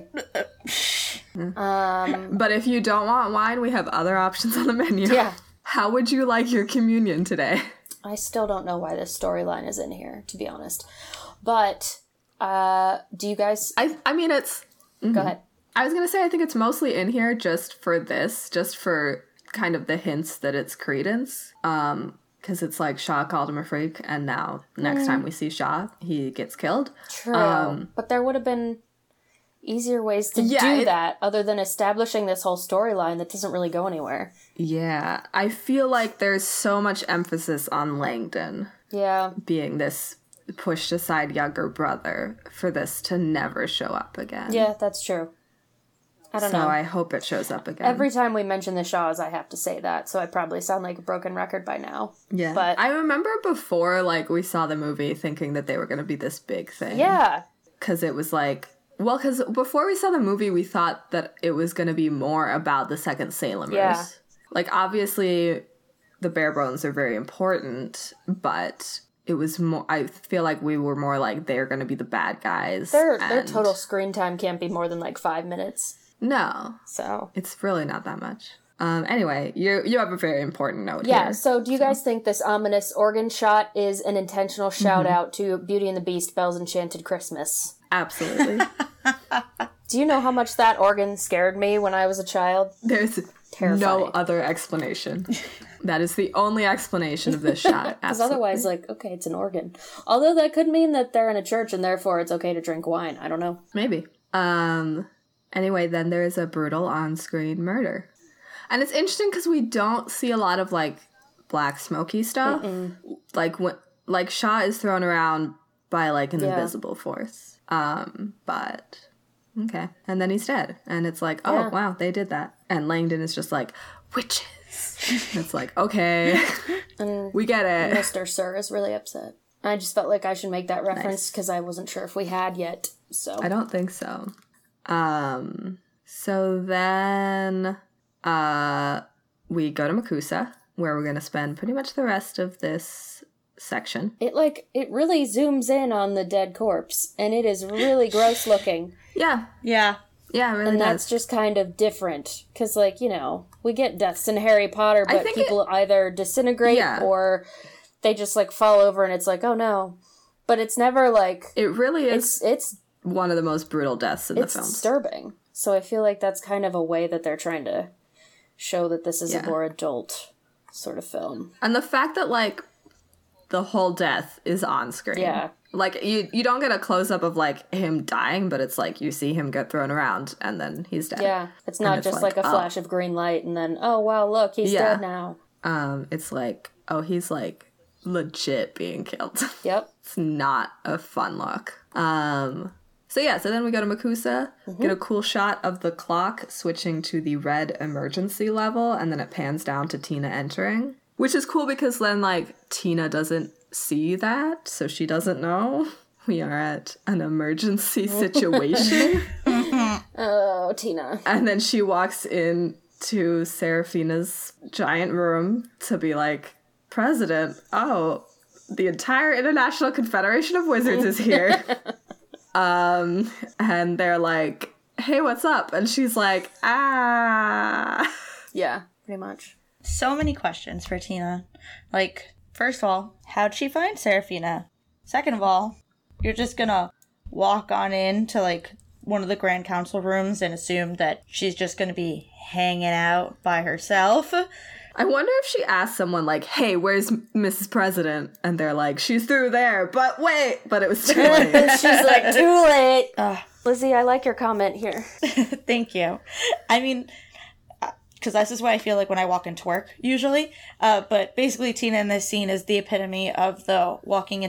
But if you don't want wine, we have other options on the menu. Yeah. How would you like your communion today? I still don't know why this storyline is in here, to be honest. But, do you guys... I mean, it's... Go ahead. I was gonna say, I think it's mostly in here just for kind of the hints that it's Credence. Because it's like Shaw called him a freak, and now next time we see Shaw, he gets killed. True. But there would have been easier ways to do that other than establishing this whole storyline that doesn't really go anywhere. Yeah, I feel like there's so much emphasis on Langdon being this pushed aside younger brother for this to never show up again. Yeah, that's true. I don't so know. I hope it shows up again. Every time we mention the Shaws, I have to say that, so I probably sound like a broken record by now. Yeah. But I remember before, like, we saw the movie thinking that they were going to be this big thing. yeah, Because it was like, well, because before we saw the movie, we thought that it was going to be more about the second Salemers. Yeah. Like, obviously, the bare bones are very important, but it was more, I feel like we were more like, they're going to be the bad guys. their and- total screen time can't be more than like 5 minutes. No, So it's really not that much. Anyway, you have a very important note yeah. here. So do you guys think this ominous organ shot is an intentional shout out to Beauty and the Beast: Belle's Enchanted Christmas? Absolutely. Do you know how much that organ scared me when I was a child? There's Terrifying. no other explanation. That is the only explanation of this shot. Because otherwise, like, okay, it's an organ. Although that could mean that they're in a church and therefore it's okay to drink wine. I don't know. Maybe. Anyway, then there is a brutal on-screen murder. And it's interesting because we don't see a lot of, like, black smoky stuff. Like, when Shaw is thrown around by, like, an invisible force. But, okay. And then he's dead. And it's like, oh, wow, they did that. And Langdon is just like, witches. It's like, okay, we get it. Mr. Sir is really upset. I just felt like I should make that reference because I wasn't sure if we had yet. So I don't think so. So then we go to Makusa, where we're going to spend pretty much the rest of this section. it really zooms in on the dead corpse, and it is really gross looking. Yeah, Yeah. yeah, it really And does. that's just kind of different because, like, you know, we get deaths in Harry Potter, but think people either disintegrate Yeah. or they just like fall over, and it's like, oh no. But it's never like It really is it's one of the most brutal deaths in the film. disturbing. So I feel like that's kind of a way that they're trying to show that this is a more adult sort of film. And the fact that, like, the whole death is on screen. Yeah. Like, you don't get a close-up of, like, him dying, but it's like you see him get thrown around, and then he's dead. Yeah, it's not it's just like, like a flash of green light and then, oh wow, look, he's Yeah. dead now. It's like, oh, he's, like, legit being killed. Yep. It's not a fun look. So then we go to Makusa, get a cool shot of the clock switching to the red emergency level, and then it pans down to Tina entering. Which is cool because then, like, Tina doesn't see that, so she doesn't know we are at an emergency situation. Oh, Tina. And then she walks into Serafina's giant room to be like, President, oh, the entire International Confederation of Wizards is here. And they're like, hey, what's up? And she's like, ah. Yeah, pretty much. So many questions for Tina. Like, first of all, how'd she find Serafina? Second of all, you're just gonna walk on into, like, one of the Grand Council rooms and assume that she's just gonna be hanging out by herself? I wonder if she asked someone like, hey, where's Mrs. President? And they're like, she's through there, but wait, but it was too late. She's like, too late. Lizzie, I like your comment here. Thank you. I mean, because this is what I feel like when I walk into work, usually. But basically, Tina in this scene is the epitome of the walking in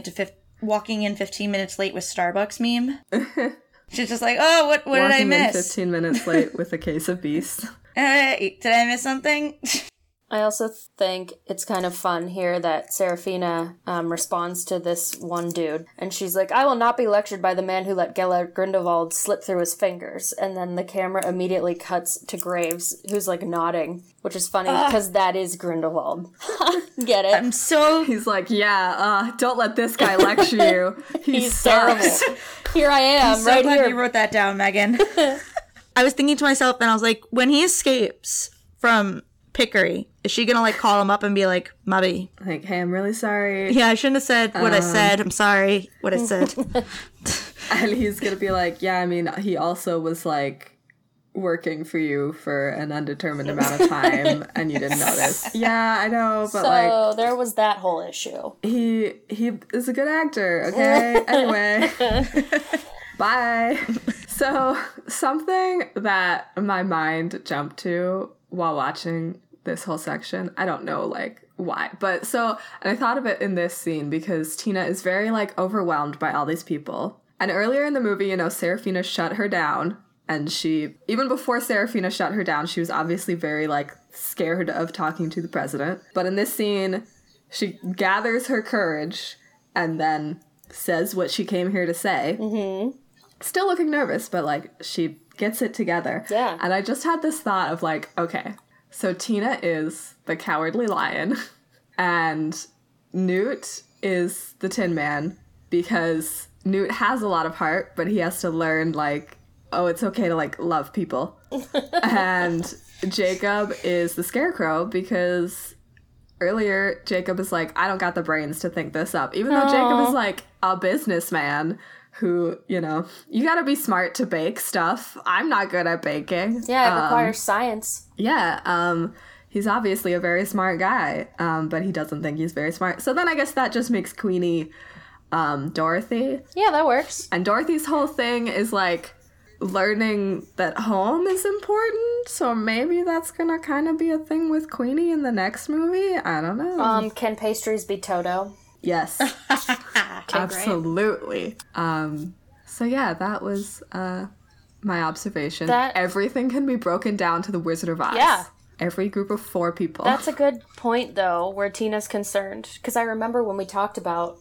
15 minutes late with Starbucks meme. She's just like, oh, what did I Walking in miss? 15 minutes late with a case of Beast. Did I miss something? I also think it's kind of fun here that Serafina responds to this one dude, and she's like, I will not be lectured by the man who let Gellert Grindelwald slip through his fingers. And then the camera immediately cuts to Graves, who's like nodding, which is funny because that is Grindelwald. Get it? I'm so... He's like, yeah, don't let this guy lecture you. He's sucks. terrible. Here I am, so right glad here. you wrote that down, Megan. I was thinking to myself, and I was like, when he escapes from Pickery, is she gonna, like, call him up and be like, Mubby? Like, hey, I'm really sorry. Yeah, I shouldn't have said what I said. I'm sorry what I said. And he's gonna be like, yeah, I mean, he also was, like, working for you for an undetermined amount of time, and you didn't notice. Yeah, I know, but, So there was that whole issue. he is a good actor, okay? Anyway. Bye. So, something that my mind jumped to while watching this whole section, I don't know, like, why, but so, and I thought of it in this scene because Tina is very, like, overwhelmed by all these people. And earlier in the movie, you know, Serafina shut her down And she, even before Serafina shut her down, she was obviously very, like, scared of talking to the president. But in this scene, she gathers her courage and then says what she came here to say. Mm-hmm. Still looking nervous, but, like, she gets it together. Yeah. And I just had this thought of, like, okay, so Tina is the Cowardly Lion, and Newt is the Tin Man, because Newt has a lot of heart, but he has to learn, like, oh, it's okay to, like, love people. And Jacob is the Scarecrow, because earlier Jacob is like, I don't got the brains to think this up. Even though Jacob is, like, a businessman who, you know, you gotta be smart to bake stuff. I'm not good at baking. Yeah, it requires science. Yeah, he's obviously a very smart guy, but he doesn't think he's very smart. So then I guess that just makes Queenie Dorothy. Yeah, that works. And Dorothy's whole thing is, like, learning that home is important, so maybe that's gonna kind of be a thing with Queenie in the next movie. I don't know. Can pastries be Toto? Yes. Absolutely. So yeah, that was my observation. Everything can be broken down to the Wizard of Oz. Yeah. Every group of 4 people. That's a good point, though, where Tina's concerned. Because I remember when we talked about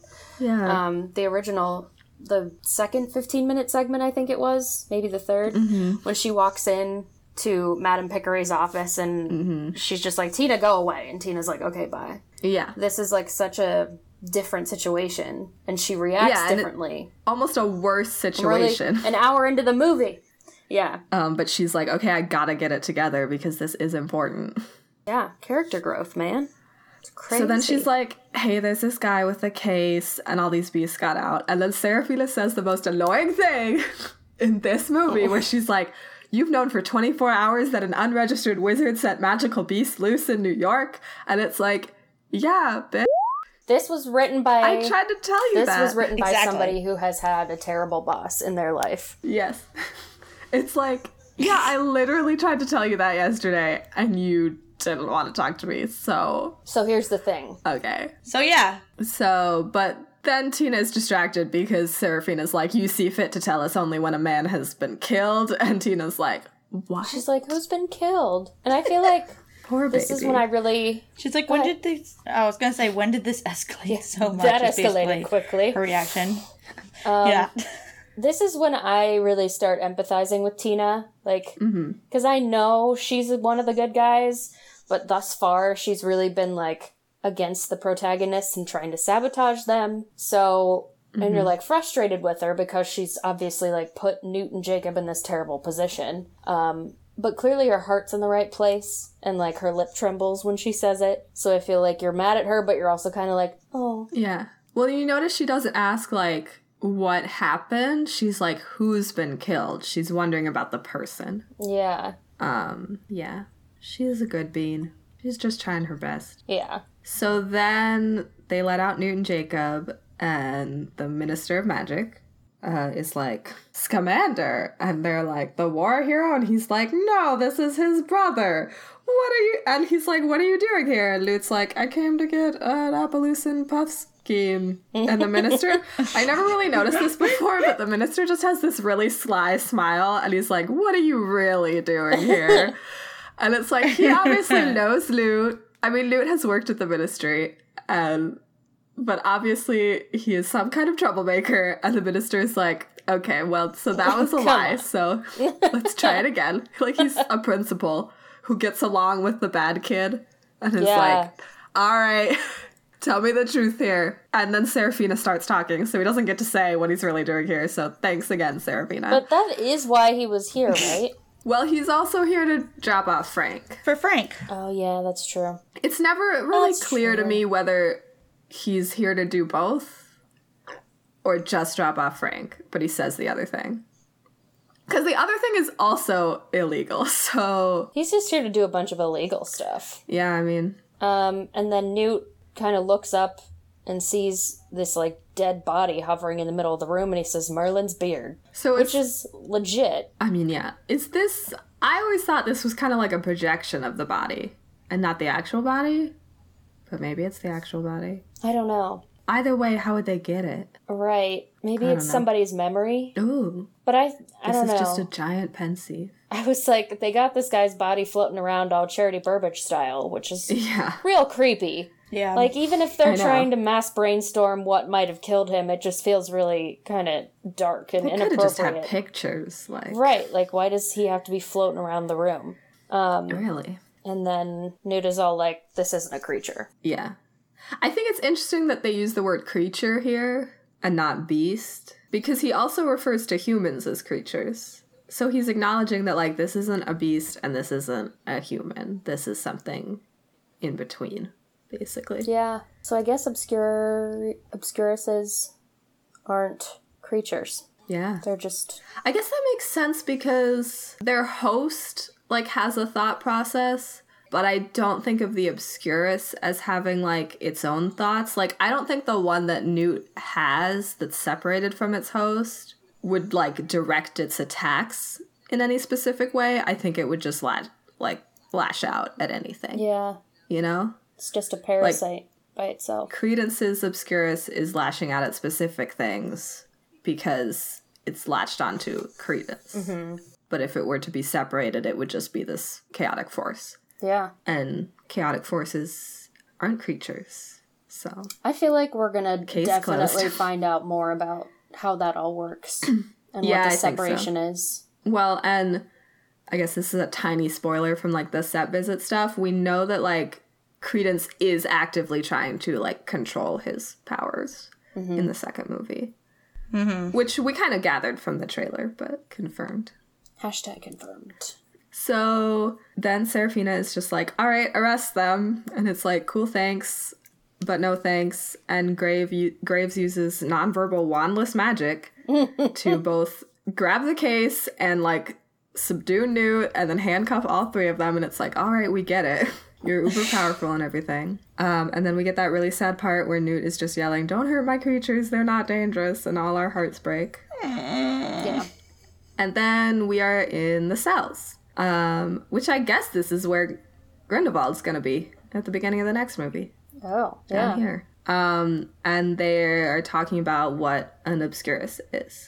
the original, the second 15-minute segment, I think it was, maybe the third, when she walks in to Madame Picquery's office and she's just like, Tina, go away. And Tina's like, okay, bye. Yeah. This is, like, such a different situation, and she reacts differently. Almost a worse situation. Really, an hour into the movie. Yeah. But she's like, okay, I gotta get it together because this is important. Yeah, character growth, man. It's crazy. So then she's like, hey, there's this guy with a case, and all these beasts got out. And then Serafina says the most annoying thing in this movie, where she's like, you've known for 24 hours that an unregistered wizard set magical beasts loose in New York? And it's like, yeah, bitch. This was written by... I tried to tell you that. This was written by somebody who has had a terrible boss in their life. Yes. It's like, yeah, I literally tried to tell you that yesterday, and you didn't want to talk to me, so... So here's the thing. Okay. So yeah. So, but then Tina is distracted because Serafina's like, you see fit to tell us only when a man has been killed, and Tina's like, what? She's like, who's been killed? And I feel like... Poor baby. This is when I really... She's like, when did this... I was going to say, when did this escalate so much? That escalated quickly. Her reaction. Yeah. This is when I really start empathizing with Tina. Like, because I know she's one of the good guys, but thus far she's really been, like, against the protagonists and trying to sabotage them. So... And you're, like, frustrated with her because she's obviously, like, put Newt and Jacob in this terrible position. But clearly her heart's in the right place, and, like, her lip trembles when she says it. So I feel like you're mad at her, but you're also kind of like, oh. Yeah. Well, you notice she doesn't ask, like, what happened. She's like, who's been killed? She's wondering about the person. Yeah. Yeah. She's a good bean. She's just trying her best. Yeah. So then they let out Newt and Jacob, and the Minister of Magic is like, Scamander. And they're like, the war hero? And he's like, no, this is his brother. What are you... And he's like, what are you doing here? And Newt's like, I came to get an Appaloosan puff scheme. And the Minister... I never really noticed this before, but the Minister just has this really sly smile. And he's like, what are you really doing here? And it's like, he obviously knows Newt. I mean, Newt has worked at the Ministry, but obviously he is some kind of troublemaker, and the Minister's like, okay, well, so that was a lie, so let's try it again. Like, he's a principal who gets along with the bad kid, and is like, all right, tell me the truth here. And then Serafina starts talking, so he doesn't get to say what he's really doing here, so thanks again, Serafina. But that is why he was here, right? Well, he's also here to drop off Frank. For Frank. Oh, yeah, that's true. It's never really clear to me whether he's here to do both or just drop off Frank, but he says the other thing. Because the other thing is also illegal, so... He's just here to do a bunch of illegal stuff. Yeah, I mean... And then Newt kind of looks up and sees this, like, dead body hovering in the middle of the room, and he says, Merlin's beard. So which is legit. I mean, yeah. Is this... I always thought this was kind of like a projection of the body, and not the actual body. But maybe it's the actual body. I don't know. either way, how would they get it? Right. Maybe it's somebody's memory. Ooh. But I don't know. This is just a giant Pensieve. I was like, they got this guy's body floating around all Charity Burbage style, which is real creepy. Yeah. Like, even if they're trying to mass brainstorm what might have killed him, it just feels really kind of dark and inappropriate. They could have just had pictures, like... Right, like, why does he have to be floating around the room? Really? And then Newt is all like, this isn't a creature. Yeah. I think it's interesting that they use the word creature here and not beast, because he also refers to humans as creatures. So he's acknowledging that, like, this isn't a beast and this isn't a human. This is something in between, basically. Yeah. So I guess obscuruses aren't creatures. Yeah. They're just... I guess that makes sense because their host, like, has a thought process, but I don't think of the Obscurus as having, like, its own thoughts. Like, I don't think the one that Newt has that's separated from its host would, like, direct its attacks in any specific way. I think it would just, lash out at anything. Yeah. You know? It's just a parasite by itself. Credence's Obscurus is lashing out at specific things because it's latched onto Credence. Mm-hmm. But if it were to be separated, it would just be this chaotic force. Yeah. And chaotic forces aren't creatures. So I feel like we're going to definitely closed. find out more about how that all works and what the separation is. Well, and I guess this is a tiny spoiler from, like, the set visit stuff. We know that, like, Credence is actively trying to, like, control his powers in the second movie. Mm-hmm. Which we kind of gathered from the trailer, but confirmed. #confirmed. So then Seraphina is just like, all right, arrest them. And it's like, cool, thanks, but no thanks. And Graves uses nonverbal wandless magic to both grab the case and, like, subdue Newt and then handcuff all three of them. And it's like, all right, we get it. You're uber powerful and everything. And then we get that really sad part where Newt is just yelling, don't hurt my creatures, they're not dangerous, and all our hearts break. Yeah. And then we are in the cells, which I guess this is where Grindelwald's going to be at the beginning of the next movie. Oh, down here. And they are talking about what an Obscurus is.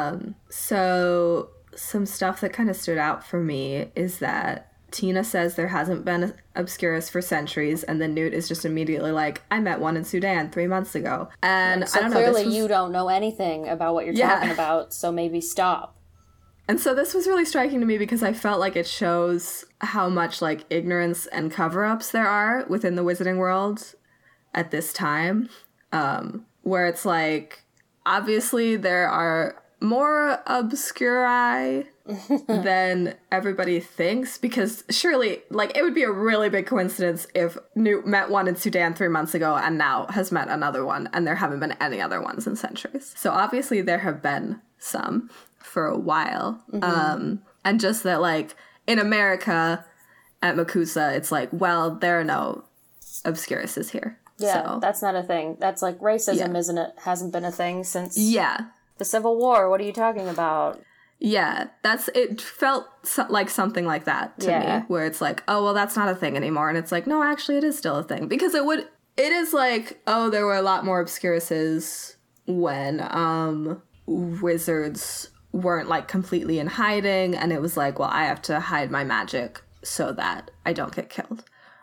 So some stuff that kind of stood out for me is that Tina says there hasn't been an Obscurus for centuries, and then Newt is just immediately like, I met one in Sudan 3 months ago. And so I don't know. Clearly you don't know anything about what you're talking about, so maybe stop. And so this was really striking to me because I felt like it shows how much, like, ignorance and cover-ups there are within the wizarding world at this time, where it's like, obviously there are more obscuri than everybody thinks, because surely, like, it would be a really big coincidence if Newt met one in Sudan 3 months ago and now has met another one, and there haven't been any other ones in centuries. So obviously there have been some for a while. And just that, like, in America at MACUSA, it's like, well, there are no Obscuruses here. Yeah, so that's not a thing. That's like racism, isn't it? Hasn't been a thing since the Civil War. What are you talking about? Yeah, it felt like something like that to me, where it's like, oh, well, that's not a thing anymore. And it's like, no, actually, it is still a thing. Because it is like, oh, there were a lot more Obscuruses when wizards weren't, like, completely in hiding. And it was like, well, I have to hide my magic so that I don't get killed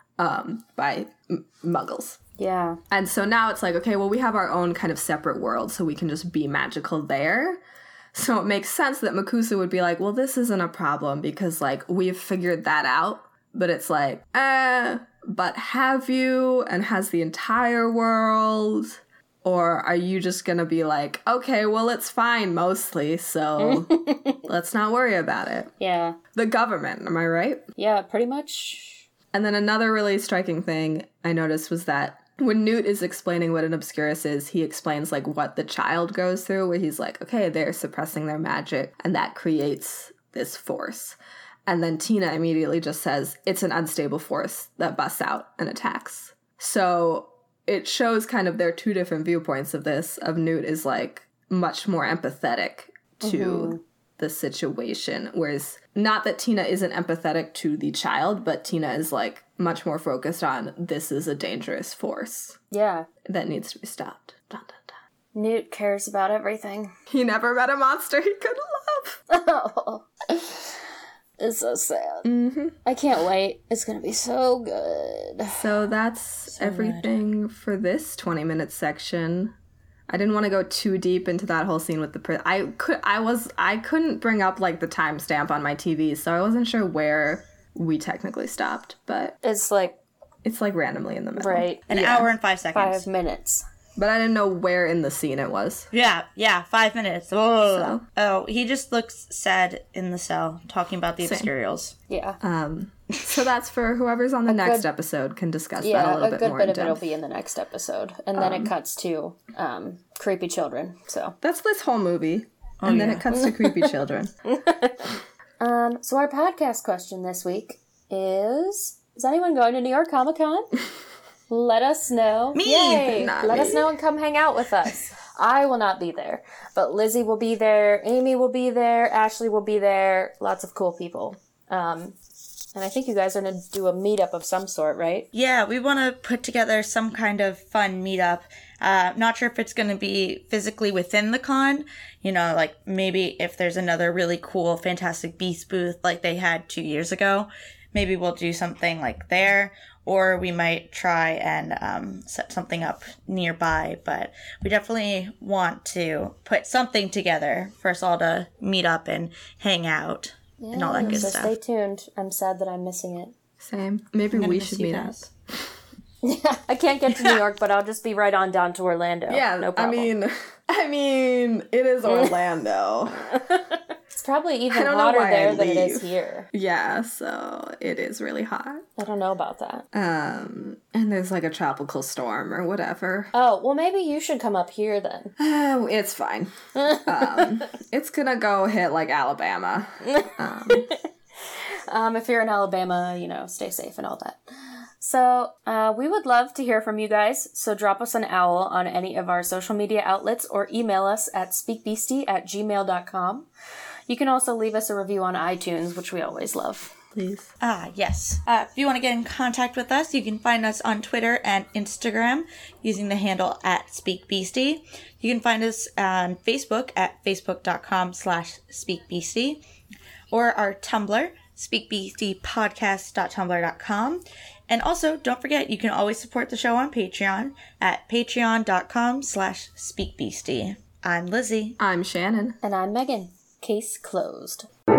by muggles. Yeah. And so now it's like, okay, well, we have our own kind of separate world, so we can just be magical there. So it makes sense that MACUSA would be like, well, this isn't a problem because, like, we've figured that out. But it's like, but have you? And has the entire world? Or are you just going to be like, okay, well, it's fine mostly, so let's not worry about it. Yeah. The government, am I right? Yeah, pretty much. And then another really striking thing I noticed was that when Newt is explaining what an Obscurus is, he explains, like, what the child goes through, where he's like, okay, they're suppressing their magic, and that creates this force. And then Tina immediately just says, it's an unstable force that busts out and attacks. So it shows kind of their two different viewpoints of this, of Newt is, like, much more empathetic to the situation, whereas not that Tina isn't empathetic to the child, but Tina is, like, much more focused on this is a dangerous force. Yeah. That needs to be stopped. Dun, dun, dun. Newt cares about everything. He never met a monster he could love. Oh, it's so sad. Mm-hmm. I can't wait. It's gonna be so good. So that's everything for this 20-minute section. I didn't want to go too deep into that whole scene with the I couldn't bring up like the timestamp on my TV, so I wasn't sure where we technically stopped, but It's like randomly in the middle. right An hour and 5 seconds. 5 minutes. But I didn't know where in the scene it was. Yeah, 5 minutes. Oh, he just looks sad in the cell, talking about the Same. Obscurials. Yeah. So that's for whoever's on the next episode can discuss that a little bit more in good bit of depth. it'll be in the next episode, and then it cuts to creepy children. So That's this whole movie. And then it cuts to creepy children. so our podcast question this week is anyone going to New York Comic Con? Let us know. Me! Yay! Not Let me. us know and come hang out with us. I will not be there, but Lizzie will be there, Amy will be there, Ashley will be there, lots of cool people. And I think you guys are going to do a meetup of some sort, right? Yeah, we want to put together some kind of fun meetup. Not sure if it's going to be physically within the con. You know, like maybe if there's another really cool Fantastic Beasts booth like they had 2 years ago, maybe we'll do something like there. Or we might try and set something up nearby. But we definitely want to put something together for us all to meet up and hang out and all that good So stuff. stay tuned. I'm sad that I'm missing it. Same. Maybe we should meet up. I can't get to New York, but I'll just be right on down to Orlando. Yeah, no problem. I mean, it is Orlando. It's probably even I don't know hotter why there I than it is leave. here. Yeah, so it is really hot. I don't know about that. And there's like a tropical storm or whatever. Oh, well, maybe you should come up here then. It's fine. It's gonna go hit like Alabama. If you're in Alabama, stay safe and all that. So, we would love to hear from you guys, so drop us an owl on any of our social media outlets or email us at speakbeastie@gmail.com. You can also leave us a review on iTunes, which we always love. Please. Yes. If you want to get in contact with us, you can find us on Twitter and Instagram using the handle @SpeakBeastie. You can find us on Facebook at facebook.com/SpeakBeastie or our Tumblr, speakbeastiepodcast.tumblr.com. And also, don't forget, you can always support the show on Patreon at patreon.com/SpeakBeastie. I'm Lizzie. I'm Shannon. And I'm Megan. Case closed.